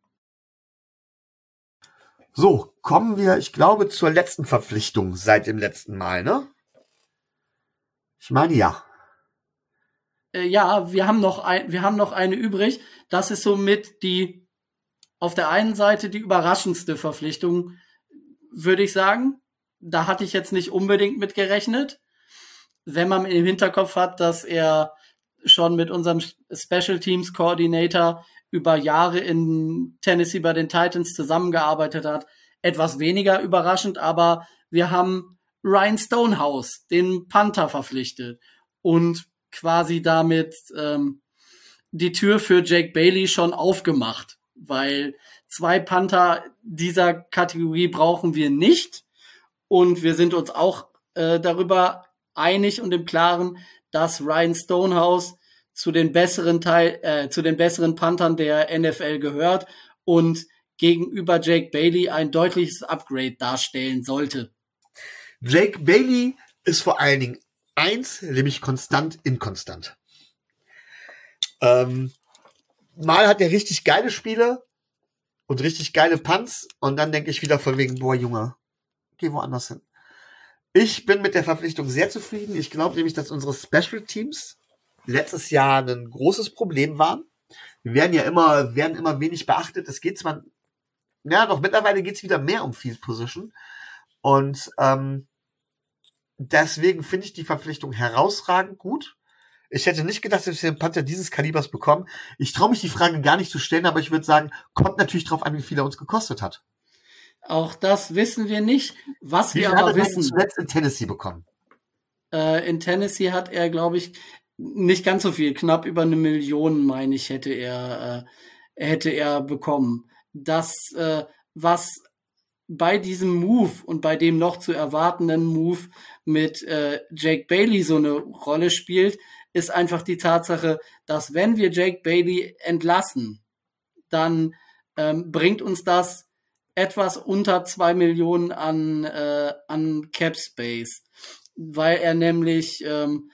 So, kommen wir, ich glaube, zur letzten Verpflichtung seit dem letzten Mal, ne? Ich meine, ja. Ja, wir haben noch eine übrig. Das ist somit die, auf der einen Seite die überraschendste Verpflichtung, würde ich sagen. Da hatte ich jetzt nicht unbedingt mit gerechnet. Wenn man im Hinterkopf hat, dass er schon mit unserem Special Teams Coordinator über Jahre in Tennessee bei den Titans zusammengearbeitet hat, etwas weniger überraschend, aber wir haben Ryan Stonehouse, den Panther, verpflichtet und quasi damit die Tür für Jake Bailey schon aufgemacht, weil 2 Panther dieser Kategorie brauchen wir nicht und wir sind uns auch darüber einig und im Klaren, dass Ryan Stonehouse zu den besseren Panthern der NFL gehört und gegenüber Jake Bailey ein deutliches Upgrade darstellen sollte. Jake Bailey ist vor allen Dingen nämlich konstant inkonstant. Mal hat er richtig geile Spiele und richtig geile Punts und dann denke ich wieder von wegen, boah Junge, geh woanders hin. Ich bin mit der Verpflichtung sehr zufrieden. Ich glaube nämlich, dass unsere Special Teams letztes Jahr ein großes Problem waren. Wir werden immer wenig beachtet. Es geht zwar, ja, doch mittlerweile geht es wieder mehr um Field Position. Und deswegen finde ich die Verpflichtung herausragend gut. Ich hätte nicht gedacht, dass wir einen Panther dieses Kalibers bekommen. Ich traue mich die Frage gar nicht zu stellen, aber ich würde sagen, kommt natürlich drauf an, wie viel er uns gekostet hat. Auch das wissen wir nicht. Was Wie wir viel aber hat er wissen, zuletzt in Tennessee bekommen? In Tennessee hat er, glaube ich, nicht ganz so viel, knapp über 1 Million, meine ich, hätte er bekommen. Das, was bei diesem Move und bei dem noch zu erwartenden Move mit Jake Bailey so eine Rolle spielt, ist einfach die Tatsache, dass wenn wir Jake Bailey entlassen, dann bringt uns das etwas unter 2 Millionen an Cap Space, weil er nämlich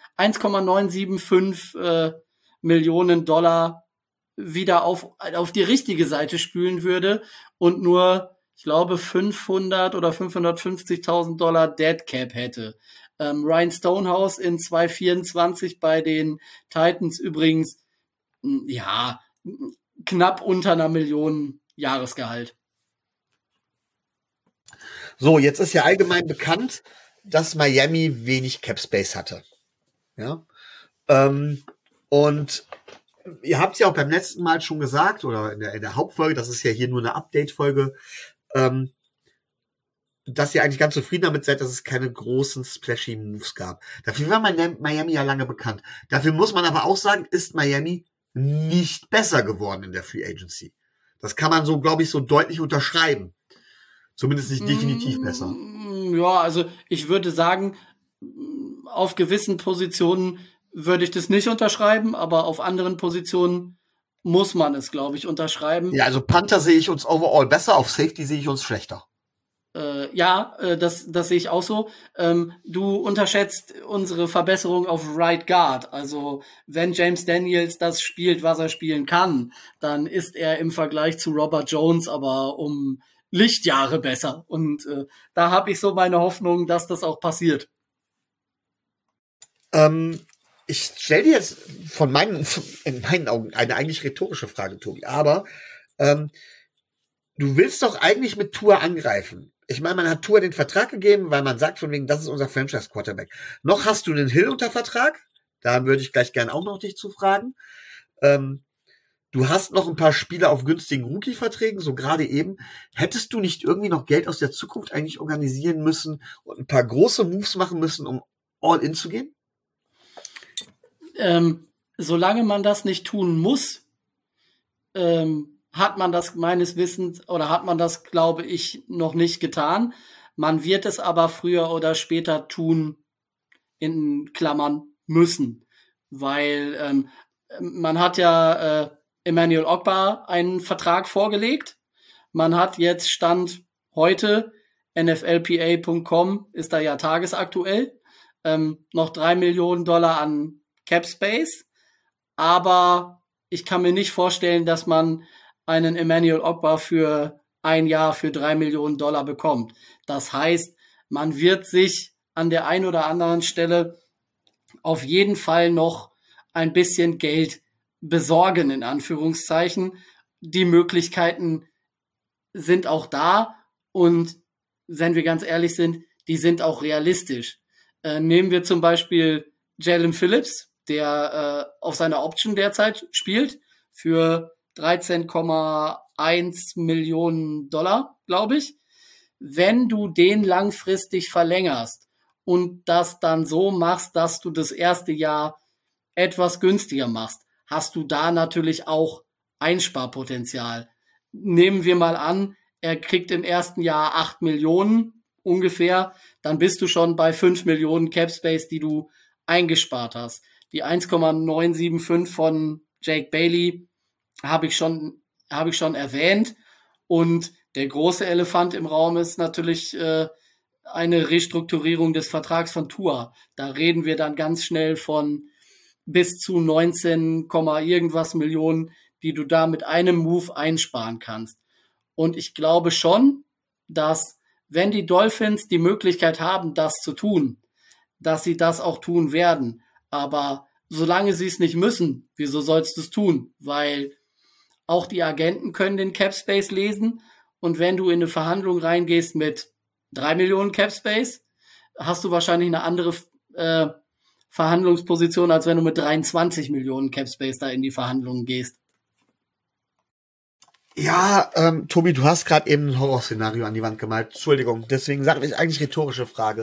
1,975 Millionen Dollar wieder auf die richtige Seite spülen würde und nur, ich glaube, 500 oder 550.000 Dollar Dead Cap hätte. Ryan Stonehouse in 2024 bei den Titans übrigens, ja, knapp unter 1 Million Jahresgehalt. So, jetzt ist ja allgemein bekannt, dass Miami wenig Cap Space hatte. Ja. Und ihr habt ja auch beim letzten Mal schon gesagt, oder in der Hauptfolge, das ist ja hier nur eine Update-Folge, dass ihr eigentlich ganz zufrieden damit seid, dass es keine großen splashy Moves gab. Dafür war Miami ja lange bekannt. Dafür muss man aber auch sagen, ist Miami nicht besser geworden in der Free Agency. Das kann man so, glaube ich, so deutlich unterschreiben. Zumindest nicht definitiv besser. Ja, also ich würde sagen, auf gewissen Positionen würde ich das nicht unterschreiben, aber auf anderen Positionen muss man es, glaube ich, unterschreiben. Ja, also Panther sehe ich uns overall besser, auf Safety sehe ich uns schlechter. Das sehe ich auch so. Du unterschätzt unsere Verbesserung auf Right Guard. Also wenn James Daniels das spielt, was er spielen kann, dann ist er im Vergleich zu Robert Jones aber um Lichtjahre besser. Und da habe ich so meine Hoffnung, dass das auch passiert. Ich stelle dir jetzt in meinen Augen eine eigentlich rhetorische Frage, Tobi. Aber du willst doch eigentlich mit Tua angreifen. Ich meine, man hat Tua den Vertrag gegeben, weil man sagt von wegen, das ist unser Franchise-Quarterback. Noch hast du den Hill unter Vertrag. Da würde ich gleich gerne auch noch dich zu fragen. Du hast noch ein paar Spieler auf günstigen Rookie-Verträgen, so gerade eben. Hättest du nicht irgendwie noch Geld aus der Zukunft eigentlich organisieren müssen und ein paar große Moves machen müssen, um all in zu gehen? Solange man das nicht tun muss, hat man das meines Wissens oder hat man das, glaube ich, noch nicht getan. Man wird es aber früher oder später tun, in Klammern müssen, weil man hat ja Emmanuel Ogbah einen Vertrag vorgelegt. Man hat jetzt Stand heute, NFLPA.com ist da ja tagesaktuell, noch $3 Millionen an Cap Space. Aber ich kann mir nicht vorstellen, dass man einen Emmanuel Ogbah für ein Jahr für $3 Millionen bekommt. Das heißt, man wird sich an der einen oder anderen Stelle auf jeden Fall noch ein bisschen Geld besorgen, in Anführungszeichen. Die Möglichkeiten sind auch da und wenn wir ganz ehrlich sind, die sind auch realistisch. Nehmen wir zum Beispiel Jalen Phillips, der auf seiner Option derzeit spielt, für $13,1 Millionen, glaube ich. Wenn du den langfristig verlängerst und das dann so machst, dass du das erste Jahr etwas günstiger machst, hast du da natürlich auch Einsparpotenzial. Nehmen wir mal an, er kriegt im ersten Jahr 8 Millionen ungefähr, dann bist du schon bei 5 Millionen Cap Space, die du eingespart hast. Die 1,975 von Jake Bailey habe ich schon erwähnt. Und der große Elefant im Raum ist natürlich eine Restrukturierung des Vertrags von Tua. Da reden wir dann ganz schnell von bis zu 19, irgendwas Millionen, die du da mit einem Move einsparen kannst. Und ich glaube schon, dass wenn die Dolphins die Möglichkeit haben, das zu tun, dass sie das auch tun werden. Aber solange sie es nicht müssen, wieso sollst du es tun? Weil auch die Agenten können den Cap Space lesen. Und wenn du in eine Verhandlung reingehst mit 3 Millionen Cap Space, hast du wahrscheinlich eine andere Verhandlungsposition, als wenn du mit 23 Millionen Cap Space da in die Verhandlungen gehst. Ja, Tobi, du hast gerade eben ein Horrorszenario an die Wand gemalt. Entschuldigung, deswegen sage ich eigentlich rhetorische Frage.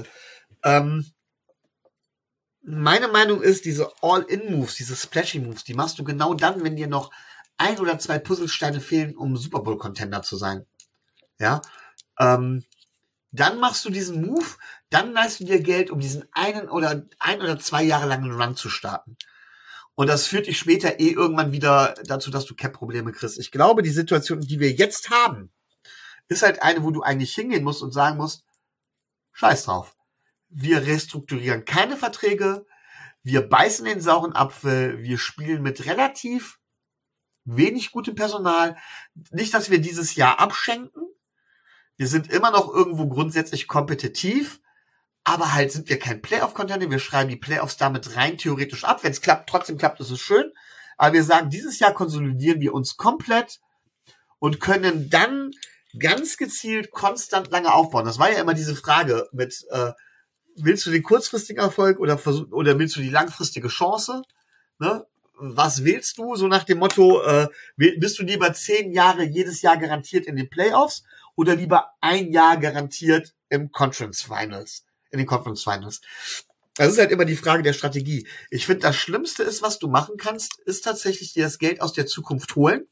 Meine Meinung ist, diese All-In-Moves, diese Splashy-Moves, die machst du genau dann, wenn dir noch 1 oder 2 Puzzlesteine fehlen, um Super Bowl-Contender zu sein. Ja, dann machst du diesen Move, dann leistest du dir Geld, um diesen 1 oder 2 Jahre langen Run zu starten. Und das führt dich später irgendwann wieder dazu, dass du Cap-Probleme kriegst. Ich glaube, die Situation, die wir jetzt haben, ist halt eine, wo du eigentlich hingehen musst und sagen musst, scheiß drauf. Wir restrukturieren keine Verträge, wir beißen den sauren Apfel, wir spielen mit relativ wenig gutem Personal. Nicht, dass wir dieses Jahr abschenken. Wir sind immer noch irgendwo grundsätzlich kompetitiv, aber halt sind wir kein Playoff-Contender. Wir schreiben die Playoffs damit rein theoretisch ab. Wenn es klappt, trotzdem klappt, ist es schön. Aber wir sagen, dieses Jahr konsolidieren wir uns komplett und können dann ganz gezielt konstant lange aufbauen. Das war ja immer diese Frage mit, willst du den kurzfristigen Erfolg oder willst du die langfristige Chance? Ne? Was willst du? So nach dem Motto, bist du lieber 10 Jahre jedes Jahr garantiert in den Playoffs oder lieber 1 Jahr garantiert in den Conference Finals? Das ist halt immer die Frage der Strategie. Ich finde, das Schlimmste ist, was du machen kannst, ist tatsächlich dir das Geld aus der Zukunft holen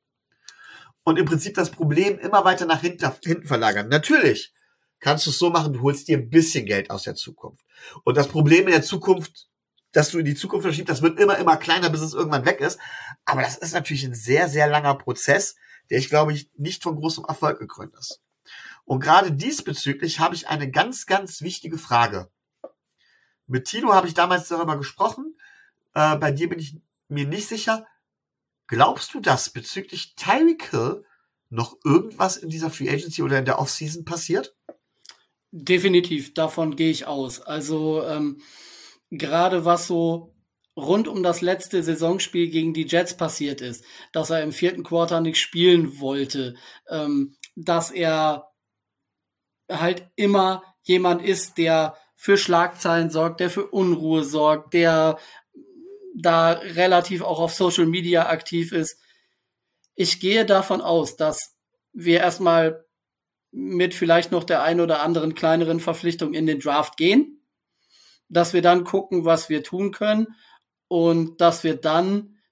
und im Prinzip das Problem immer weiter nach hinten verlagern. Natürlich kannst du es so machen, du holst dir ein bisschen Geld aus der Zukunft. Und das Problem in der Zukunft, dass du in die Zukunft verschiebst, das wird immer kleiner, bis es irgendwann weg ist. Aber das ist natürlich ein sehr, sehr langer Prozess, der ich glaube ich nicht von großem Erfolg gekrönt ist. Und gerade diesbezüglich habe ich eine ganz, ganz wichtige Frage. Mit Tino habe ich damals darüber gesprochen. Bei dir bin ich mir nicht sicher. Glaubst du, dass bezüglich Tyreek Hill noch irgendwas in dieser Free Agency oder in der Offseason passiert? Definitiv, davon gehe ich aus. Also gerade was so rund um das letzte Saisonspiel gegen die Jets passiert ist, dass er im 4. Quarter nicht spielen wollte, dass er halt immer jemand ist, der für Schlagzeilen sorgt, der für Unruhe sorgt, der da relativ auch auf Social Media aktiv ist. Ich gehe davon aus, dass wir erstmal mit vielleicht noch der ein oder anderen kleineren Verpflichtung in den Draft gehen, dass wir dann gucken, was wir tun können und dass wir dann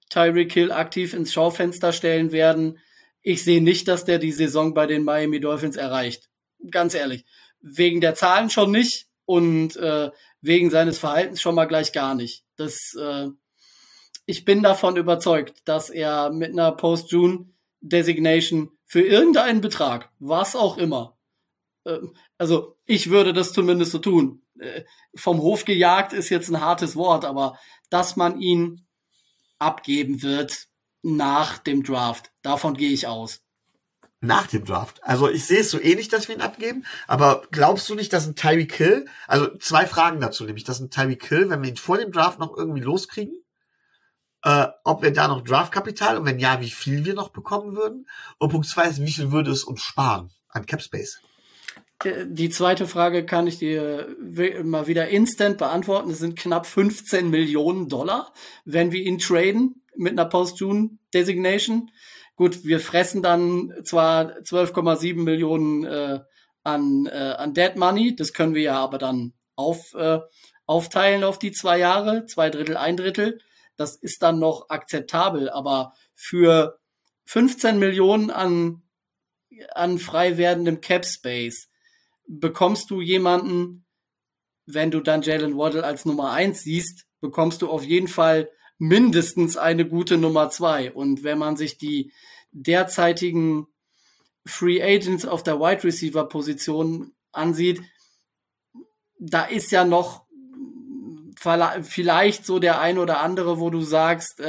Tyreek Hill aktiv ins Schaufenster stellen werden. Ich sehe nicht, dass der die Saison bei den Miami Dolphins erreicht. Ganz ehrlich. Wegen der Zahlen schon nicht und wegen seines Verhaltens schon mal gleich gar nicht. Ich bin davon überzeugt, dass er mit einer Post-June-Designation für irgendeinen Betrag, was auch immer, also ich würde das zumindest so tun. Vom Hof gejagt ist jetzt ein hartes Wort, aber dass man ihn abgeben wird nach dem Draft, davon gehe ich aus. Nach dem Draft. Also ich sehe es so ähnlich, dass wir ihn abgeben, aber glaubst du nicht, dass ein Tyreek Hill, also 2 Fragen dazu, nämlich, dass ein Tyreek Hill, wenn wir ihn vor dem Draft noch irgendwie loskriegen, ob wir da noch Draftkapital und wenn ja, wie viel wir noch bekommen würden? Und Punkt 2 ist, wie viel würde es uns sparen an Cap Space? Die zweite Frage kann ich dir mal wieder instant beantworten. Es sind knapp 15 Millionen $, wenn wir ihn traden mit einer Post-June-Designation. Gut, wir fressen dann zwar 12,7 Millionen an Dead Money, das können wir ja aber dann aufteilen auf die 2 Jahre, 2 Drittel, 1 Drittel. Das ist dann noch akzeptabel, aber für 15 Millionen an frei werdendem Cap Space bekommst du jemanden, wenn du dann Jalen Waddle als Nummer 1 siehst, bekommst du auf jeden Fall mindestens eine gute Nummer 2. Und wenn man sich die derzeitigen Free Agents auf der Wide Receiver Position ansieht, da ist ja noch vielleicht so der ein oder andere, wo du sagst,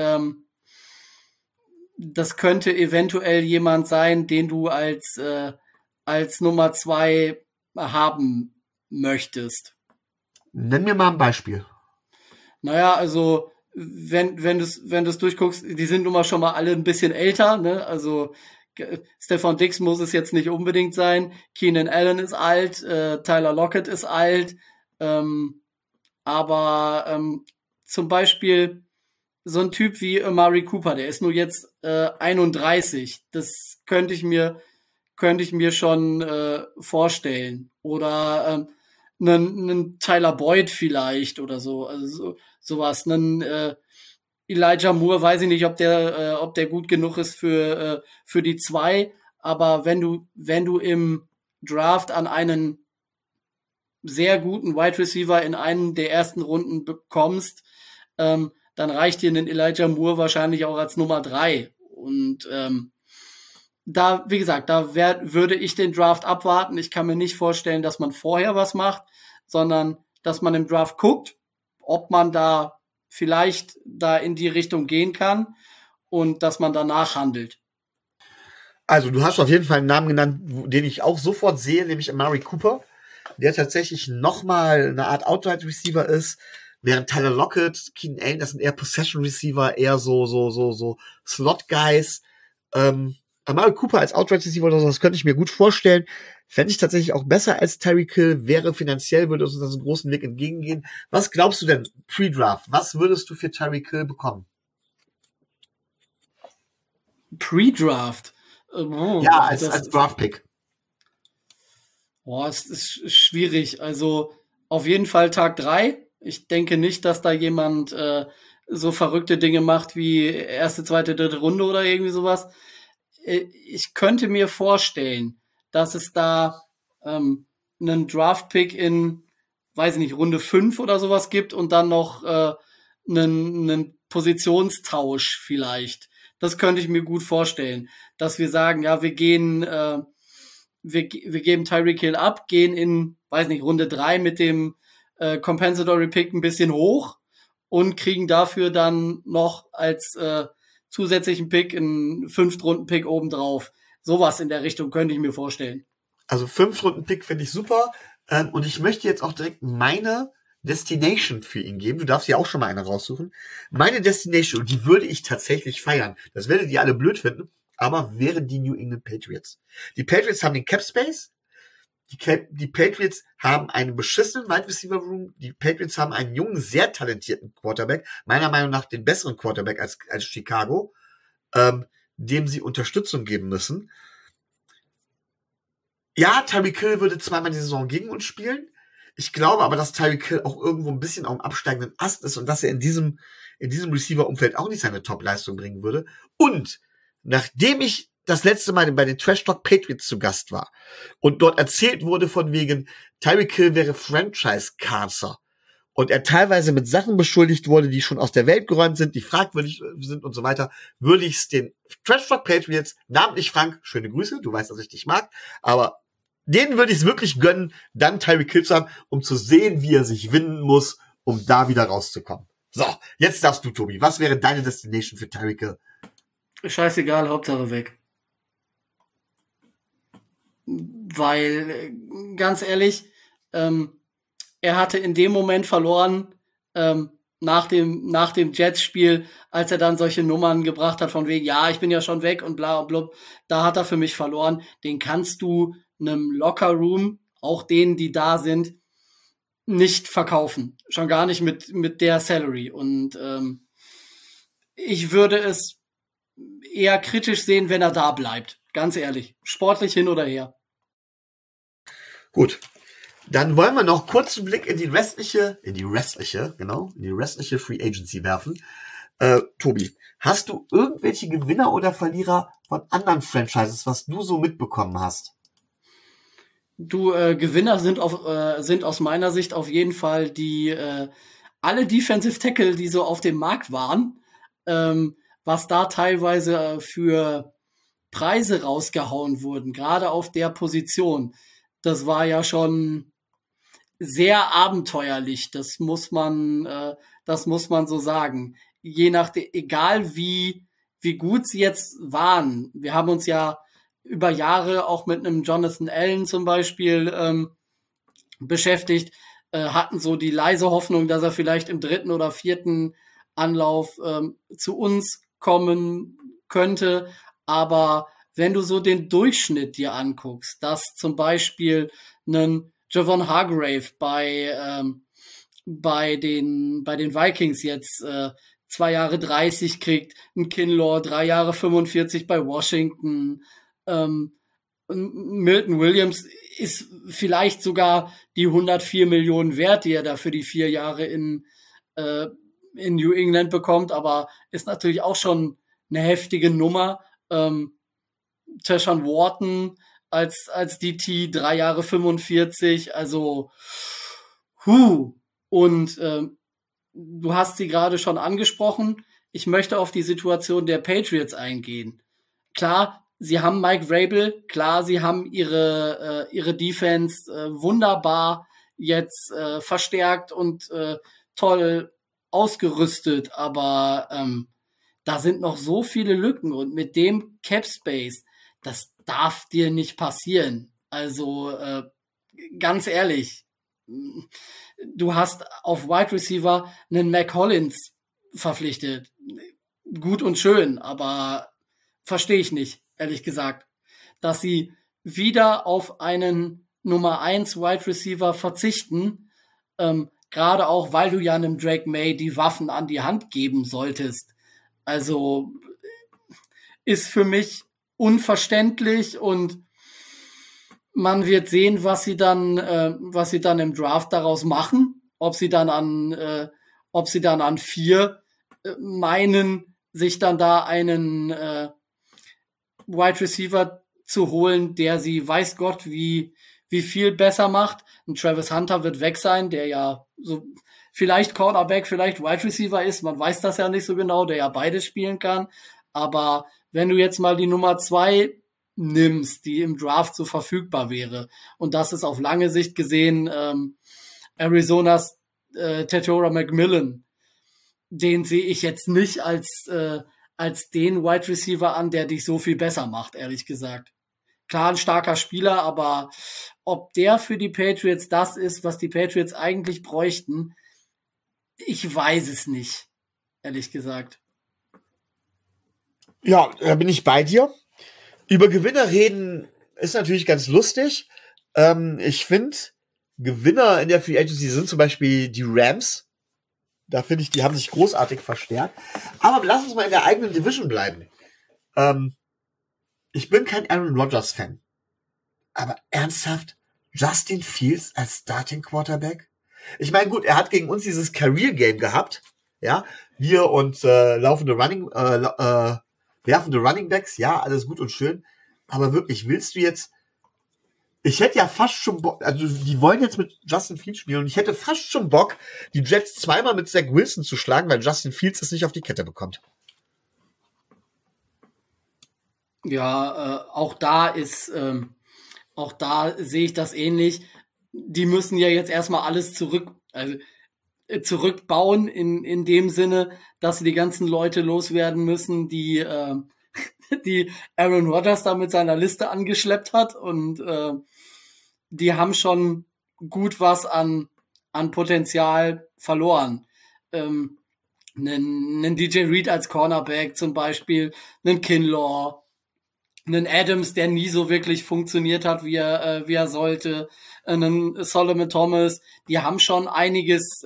das könnte eventuell jemand sein, den du als Nummer 2 haben möchtest. Nenn mir mal ein Beispiel. Naja, also wenn du's durchguckst, die sind nun mal schon mal alle ein bisschen älter, ne? Also Stefan Diggs muss es jetzt nicht unbedingt sein. Keenan Allen ist alt, Tyler Lockett ist alt, aber zum Beispiel so ein Typ wie Amari Cooper, der ist nur jetzt 31. Das könnte ich mir schon vorstellen. Oder einen Tyler Boyd vielleicht oder so. Also sowas. Einen Elijah Moore, weiß ich nicht, ob der gut genug ist für die 2. Aber wenn du im Draft an einen sehr guten Wide Receiver in einen der ersten Runden bekommst, dann reicht dir ein Elijah Moore wahrscheinlich auch als Nummer 3. Und da, wie gesagt, würde ich den Draft abwarten. Ich kann mir nicht vorstellen, dass man vorher was macht, sondern dass man im Draft guckt, ob man da vielleicht da in die Richtung gehen kann und dass man danach handelt. Also du hast auf jeden Fall einen Namen genannt, den ich auch sofort sehe, nämlich Amari Cooper, der tatsächlich nochmal eine Art Outright Receiver ist, während Tyler Lockett, Keenan Allen, das sind eher Possession Receiver, eher so Slot Guys. Amari Cooper als Outright Receiver oder so, das könnte ich mir gut vorstellen. Fände ich tatsächlich auch besser als Tyreek Hill, wäre finanziell, würde uns das einen großen Weg entgegengehen. Was glaubst du denn, Pre-Draft? Was würdest du für Tyreek Hill bekommen? Pre-Draft? Ja, als Draft-Pick. Boah, es ist schwierig. Also auf jeden Fall Tag 3. Ich denke nicht, dass da jemand so verrückte Dinge macht wie erste, zweite, dritte Runde oder irgendwie sowas. Ich könnte mir vorstellen, dass es da einen Draft-Pick in, weiß ich nicht, Runde 5 oder sowas gibt und dann noch einen Positionstausch vielleicht. Das könnte ich mir gut vorstellen, dass wir sagen, ja, wir geben Tyreek Hill ab, gehen in, weiß nicht, Runde 3 mit dem Compensatory Pick ein bisschen hoch und kriegen dafür dann noch als zusätzlichen Pick einen 5-Runden-Pick obendrauf. Sowas in der Richtung könnte ich mir vorstellen. Also 5-Runden-Pick finde ich super. Und ich möchte jetzt auch direkt meine Destination für ihn geben. Du darfst ja auch schon mal eine raussuchen. Meine Destination, die würde ich tatsächlich feiern. Das werdet ihr alle blöd finden, aber wären die New England Patriots. Die Patriots haben den Cap Space. Die Patriots haben einen beschissenen Wide Receiver Room. Die Patriots haben einen jungen, sehr talentierten Quarterback. Meiner Meinung nach den besseren Quarterback als Chicago, dem sie Unterstützung geben müssen. Ja, Tyreek Hill würde zweimal die Saison gegen uns spielen. Ich glaube aber, dass Tyreek Hill auch irgendwo ein bisschen auf dem absteigenden Ast ist und dass er in in diesem Receiver-Umfeld auch nicht seine Top-Leistung bringen würde. Und nachdem ich das letzte Mal bei den Trash Talk Patriots zu Gast war und dort erzählt wurde von wegen, Tyreek Hill wäre Franchise-Cancer und er teilweise mit Sachen beschuldigt wurde, die schon aus der Welt geräumt sind, die fragwürdig sind und so weiter, würde ich es den Trash Talk Patriots, namentlich Frank, schöne Grüße, du weißt, dass ich dich mag, aber denen würde ich es wirklich gönnen, dann Tyreek Hill zu haben, um zu sehen, wie er sich winden muss, um da wieder rauszukommen. So, jetzt darfst du, Tobi. Was wäre deine Destination für Tyreek Hill? Scheißegal, Hauptsache weg. Weil, ganz ehrlich, er hatte in dem Moment verloren, nach dem Jets-Spiel, als er dann solche Nummern gebracht hat von wegen, ja, ich bin ja schon weg und bla und blub, da hat er für mich verloren. Den kannst du einem Locker-Room, auch denen, die da sind, nicht verkaufen. Schon gar nicht mit der Salary. Und ich würde es eher kritisch sehen, wenn er da bleibt. Ganz ehrlich. Sportlich hin oder her. Gut. Dann wollen wir noch kurz einen Blick in die restliche Free Agency werfen. Tobi, hast du irgendwelche Gewinner oder Verlierer von anderen Franchises, was du so mitbekommen hast? Gewinner sind aus meiner Sicht auf jeden Fall die alle Defensive Tackle, die so auf dem Markt waren, was da teilweise für Preise rausgehauen wurden, gerade auf der Position. Das war ja schon sehr abenteuerlich. Das muss man so sagen. Egal wie gut sie jetzt waren. Wir haben uns ja über Jahre auch mit einem Jonathan Allen zum Beispiel beschäftigt, hatten so die leise Hoffnung, dass er vielleicht im 3. oder 4. Anlauf zu uns kommen könnte. Aber wenn du so den Durchschnitt dir anguckst, dass zum Beispiel ein Javon Hargrave bei den Vikings jetzt 2 Jahre 30 kriegt, ein Kinlaw 3 Jahre 45 bei Washington, Milton Williams ist vielleicht sogar die 104 Millionen wert, die er da für die 4 Jahre in New England bekommt, aber ist natürlich auch schon eine heftige Nummer. Tershawn Wharton als DT 3 Jahre 45, also und du hast sie gerade schon angesprochen. Ich möchte auf die Situation der Patriots eingehen. Klar, sie haben Mike Vrabel, klar, sie haben ihre Defense wunderbar jetzt verstärkt und toll ausgerüstet, aber da sind noch so viele Lücken und mit dem Cap Space, das darf dir nicht passieren. Also ganz ehrlich, du hast auf Wide Receiver einen Mac Hollins verpflichtet. Gut und schön, aber verstehe ich nicht, ehrlich gesagt, dass sie wieder auf einen Nummer 1 Wide Receiver verzichten, gerade auch, weil du ja einem Drake May die Waffen an die Hand geben solltest. Also ist für mich unverständlich und man wird sehen, was sie dann im Draft daraus machen, ob sie dann an 4 meinen, sich dann da einen Wide Receiver zu holen, der sie weiß Gott wie viel besser macht. Und Travis Hunter wird weg sein, der ja so vielleicht Cornerback, vielleicht Wide Receiver ist, man weiß das ja nicht so genau, der ja beides spielen kann. Aber wenn du jetzt mal die Nummer 2 nimmst, die im Draft so verfügbar wäre, und das ist auf lange Sicht gesehen Arizonas Tetora McMillan, den sehe ich jetzt nicht als den Wide Receiver an, der dich so viel besser macht, ehrlich gesagt. Klar, ein starker Spieler, aber ob der für die Patriots das ist, was die Patriots eigentlich bräuchten, ich weiß es nicht, ehrlich gesagt. Ja, da bin ich bei dir. Über Gewinner reden ist natürlich ganz lustig. Ich finde, Gewinner in der Free Agency sind zum Beispiel die Rams. Da finde ich, die haben sich großartig verstärkt. Aber lass uns mal in der eigenen Division bleiben. Ich bin kein Aaron Rodgers-Fan. Aber ernsthaft, Justin Fields als Starting Quarterback? Ich meine, gut, er hat gegen uns dieses Career-Game gehabt. Ja, wir und werfende Running Backs, ja, alles gut und schön. Aber wirklich, willst du jetzt? Ich hätte ja fast schon Bock, also die wollen jetzt mit Justin Fields spielen und ich hätte fast schon Bock, die Jets zweimal mit Zach Wilson zu schlagen, weil Justin Fields es nicht auf die Kette bekommt. Ja, auch da sehe ich das ähnlich. Die müssen ja jetzt erstmal alles zurückbauen in dem Sinne, dass sie die ganzen Leute loswerden müssen, die Aaron Rodgers da mit seiner Liste angeschleppt hat und die haben schon gut was an Potenzial verloren. Einen DJ Reed als Cornerback zum Beispiel, einen Kinlaw, einen Adams, der nie so wirklich funktioniert hat, wie er sollte, einen Solomon Thomas, die haben schon einiges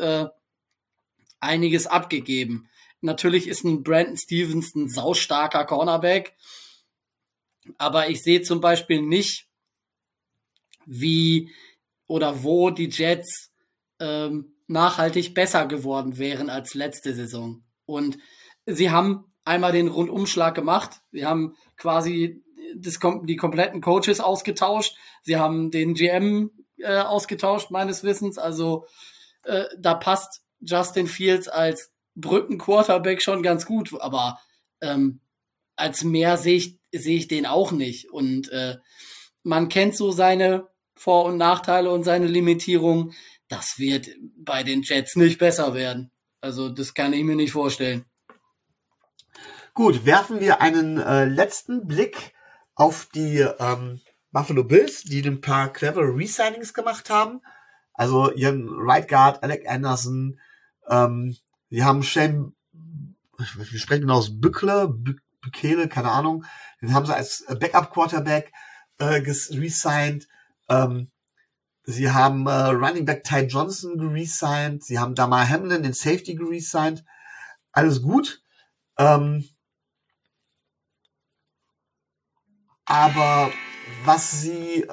abgegeben. Natürlich ist ein Brandon Stevens ein saustarker Cornerback, aber ich sehe zum Beispiel nicht, wie oder wo die Jets nachhaltig besser geworden wären als letzte Saison. Und sie haben einmal den Rundumschlag gemacht. Sie haben quasi die kompletten Coaches ausgetauscht. Sie haben den GM ausgetauscht, meines Wissens. Also da passt Justin Fields als Brückenquarterback schon ganz gut. Aber als mehr sehe ich den auch nicht. Und man kennt so seine Vor- und Nachteile und seine Limitierung. Das wird bei den Jets nicht besser werden. Also das kann ich mir nicht vorstellen. Gut, werfen wir einen letzten Blick auf die Buffalo Bills, die ein paar clever Resignings gemacht haben. Also ihren Right Guard, Alec Anderson, die haben Shane, wir sprechen genau aus Bükele, keine Ahnung, den haben sie als Backup-Quarterback resigned. Sie haben Running Back Ty Johnson geresigned. Sie haben Damar Hamlin, den Safety, geresigned. Alles gut. Aber was sie,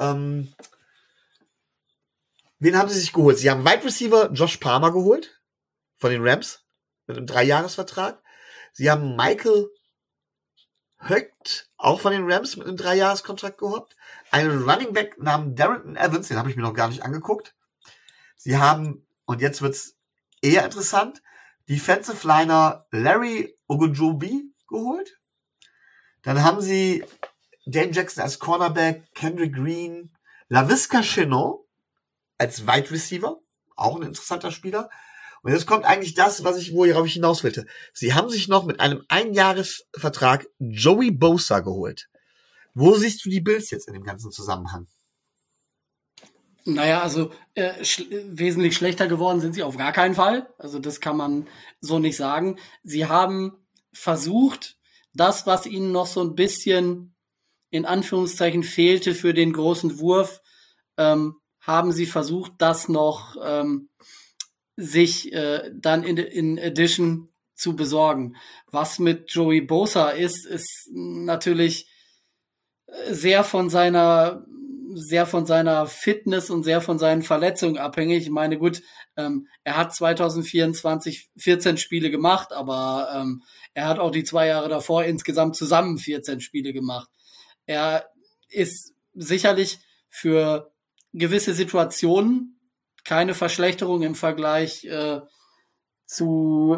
wen haben sie sich geholt? Sie haben Wide Receiver Josh Palmer geholt von den Rams mit einem 3-Jahres-Vertrag. Sie haben Michael Högt, auch von den Rams, mit einem 3-Jahres-Kontrakt gehabt. Einen Running Back namens Darrington Evans, den habe ich mir noch gar nicht angeguckt. Sie haben, und jetzt wird's eher interessant, Defensive Liner Larry Ogunjobi geholt. Dann haben sie Dane Jackson als Cornerback, Kendrick Green, Laviska Shenault als Wide Receiver, auch ein interessanter Spieler. Und jetzt kommt eigentlich das, worauf ich hinaus wollte. Sie haben sich noch mit einem 1-Jahres-Vertrag Joey Bosa geholt. Wo siehst du die Bills jetzt in dem ganzen Zusammenhang? Naja, also wesentlich schlechter geworden sind sie auf gar keinen Fall. Also das kann man so nicht sagen. Sie haben versucht, das, was ihnen noch so ein bisschen in Anführungszeichen fehlte für den großen Wurf, haben sie versucht, das noch sich dann in Addition zu besorgen. Was mit Joey Bosa ist natürlich sehr von seiner Fitness und sehr von seinen Verletzungen abhängig. Ich meine, gut, er hat 2024 14 Spiele gemacht, aber er hat auch die 2 Jahre davor insgesamt zusammen 14 Spiele gemacht. Er ist sicherlich für gewisse Situationen keine Verschlechterung im Vergleich zu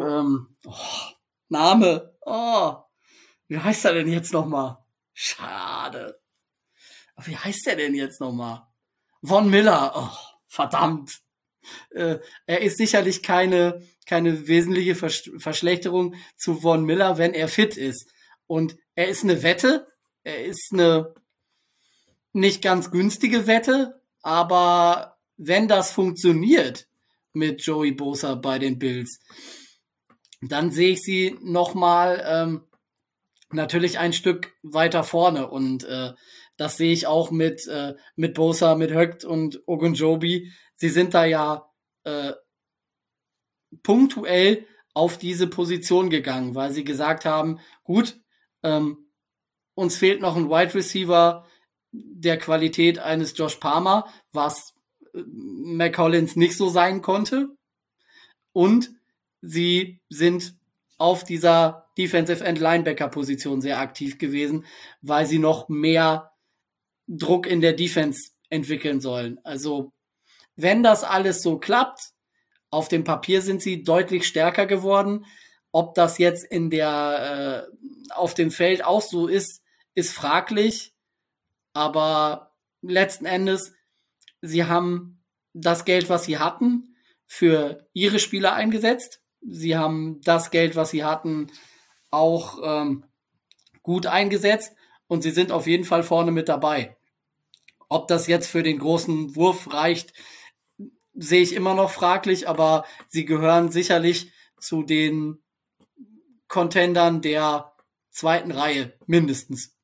Name. Oh, wie heißt er denn jetzt nochmal? Schade. Wie heißt der denn jetzt nochmal? Von Miller. Oh, verdammt. Er ist sicherlich keine wesentliche Verschlechterung zu Von Miller, wenn er fit ist. Und er ist eine Wette. Er ist eine nicht ganz günstige Wette, aber wenn das funktioniert mit Joey Bosa bei den Bills, dann sehe ich sie nochmal natürlich ein Stück weiter vorne. Und das sehe ich auch mit Bosa, mit Högt und Ogunjobi. Sie sind da ja punktuell auf diese Position gegangen, weil sie gesagt haben, gut, uns fehlt noch ein Wide Receiver der Qualität eines Josh Palmer, was McCollins nicht so sein konnte. Und sie sind auf dieser Defensive End Linebacker Position sehr aktiv gewesen, weil sie noch mehr Druck in der Defense entwickeln sollen. Also wenn das alles so klappt, auf dem Papier sind sie deutlich stärker geworden. Ob das jetzt auf dem Feld auch so ist fraglich. Aber letzten Endes, sie haben das Geld, was sie hatten, für ihre Spieler eingesetzt. Sie haben das Geld, was sie hatten, auch gut eingesetzt. Und sie sind auf jeden Fall vorne mit dabei. Ob das jetzt für den großen Wurf reicht, sehe ich immer noch fraglich, aber sie gehören sicherlich zu den Contendern der zweiten Reihe, mindestens.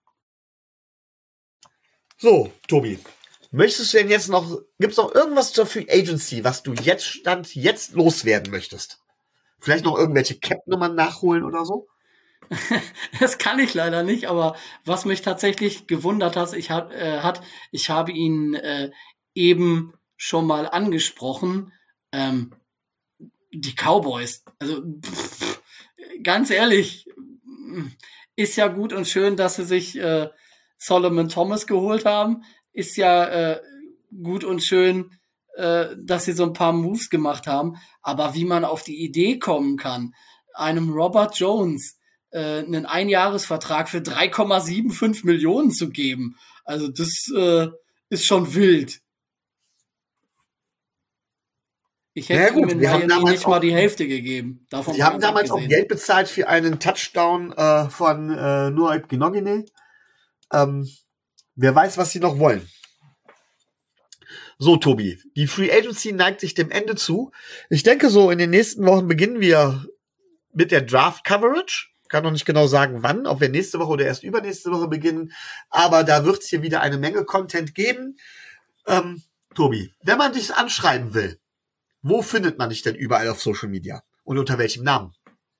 So, Tobi, möchtest du denn jetzt gibt's noch irgendwas zur Free Agency, was du jetzt loswerden möchtest? Vielleicht noch irgendwelche Cap-Nummern nachholen oder so? Das kann ich leider nicht, aber was mich tatsächlich gewundert hat, ich habe ihn eben schon mal angesprochen, die Cowboys. Also ganz ehrlich, ist ja gut und schön, dass sie sich Solomon Thomas geholt haben. Ist ja gut und schön, dass sie so ein paar Moves gemacht haben. Aber wie man auf die Idee kommen kann, einem Robert Jones einen Einjahresvertrag für 3,75 Millionen zu geben, also das ist schon wild. Ich hätte ihm in Miami nicht mal die Hälfte gegeben. Sie haben damals auch Geld bezahlt für einen Touchdown von Noah Ginogene. Wer weiß, was sie noch wollen. So, Tobi, die Free Agency neigt sich dem Ende zu. Ich denke, so in den nächsten Wochen beginnen wir mit der Draft Coverage. Kann noch nicht genau sagen, wann, ob wir nächste Woche oder erst übernächste Woche beginnen. Aber da wird es hier wieder eine Menge Content geben. Tobi, wenn man dich anschreiben will, wo findet man dich denn überall auf Social Media? Und unter welchem Namen?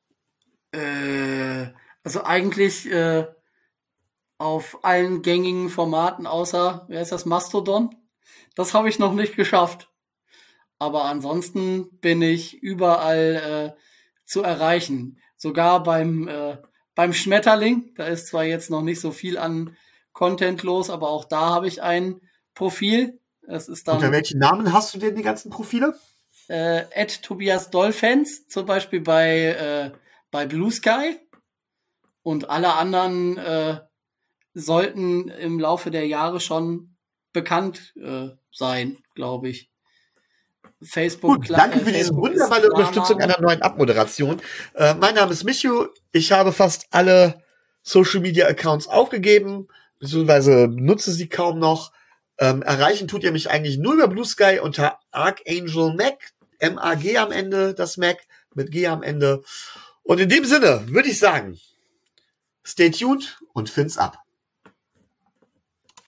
Also eigentlich auf allen gängigen Formaten außer, wer ist das, Mastodon? Das habe ich noch nicht geschafft. Aber ansonsten bin ich überall zu erreichen. Sogar beim Schmetterling. Da ist zwar jetzt noch nicht so viel an Content los, aber auch da habe ich ein Profil. Es ist dann, unter welchen Namen hast du denn die ganzen Profile? Tobias Dolphins, zum Beispiel bei Blue Sky. Und alle anderen sollten im Laufe der Jahre schon bekannt sein, glaube ich. Facebook. Gut, danke für diese wunderbare Unterstützung einer neuen Abmoderation. Mein Name ist Michu. Ich habe fast alle Social Media Accounts aufgegeben, beziehungsweise nutze sie kaum noch. Erreichen tut ihr mich eigentlich nur über Blue Sky unter Archangel Mac, M-A-G am Ende, das Mac mit G am Ende. Und in dem Sinne würde ich sagen, stay tuned und Fins ab.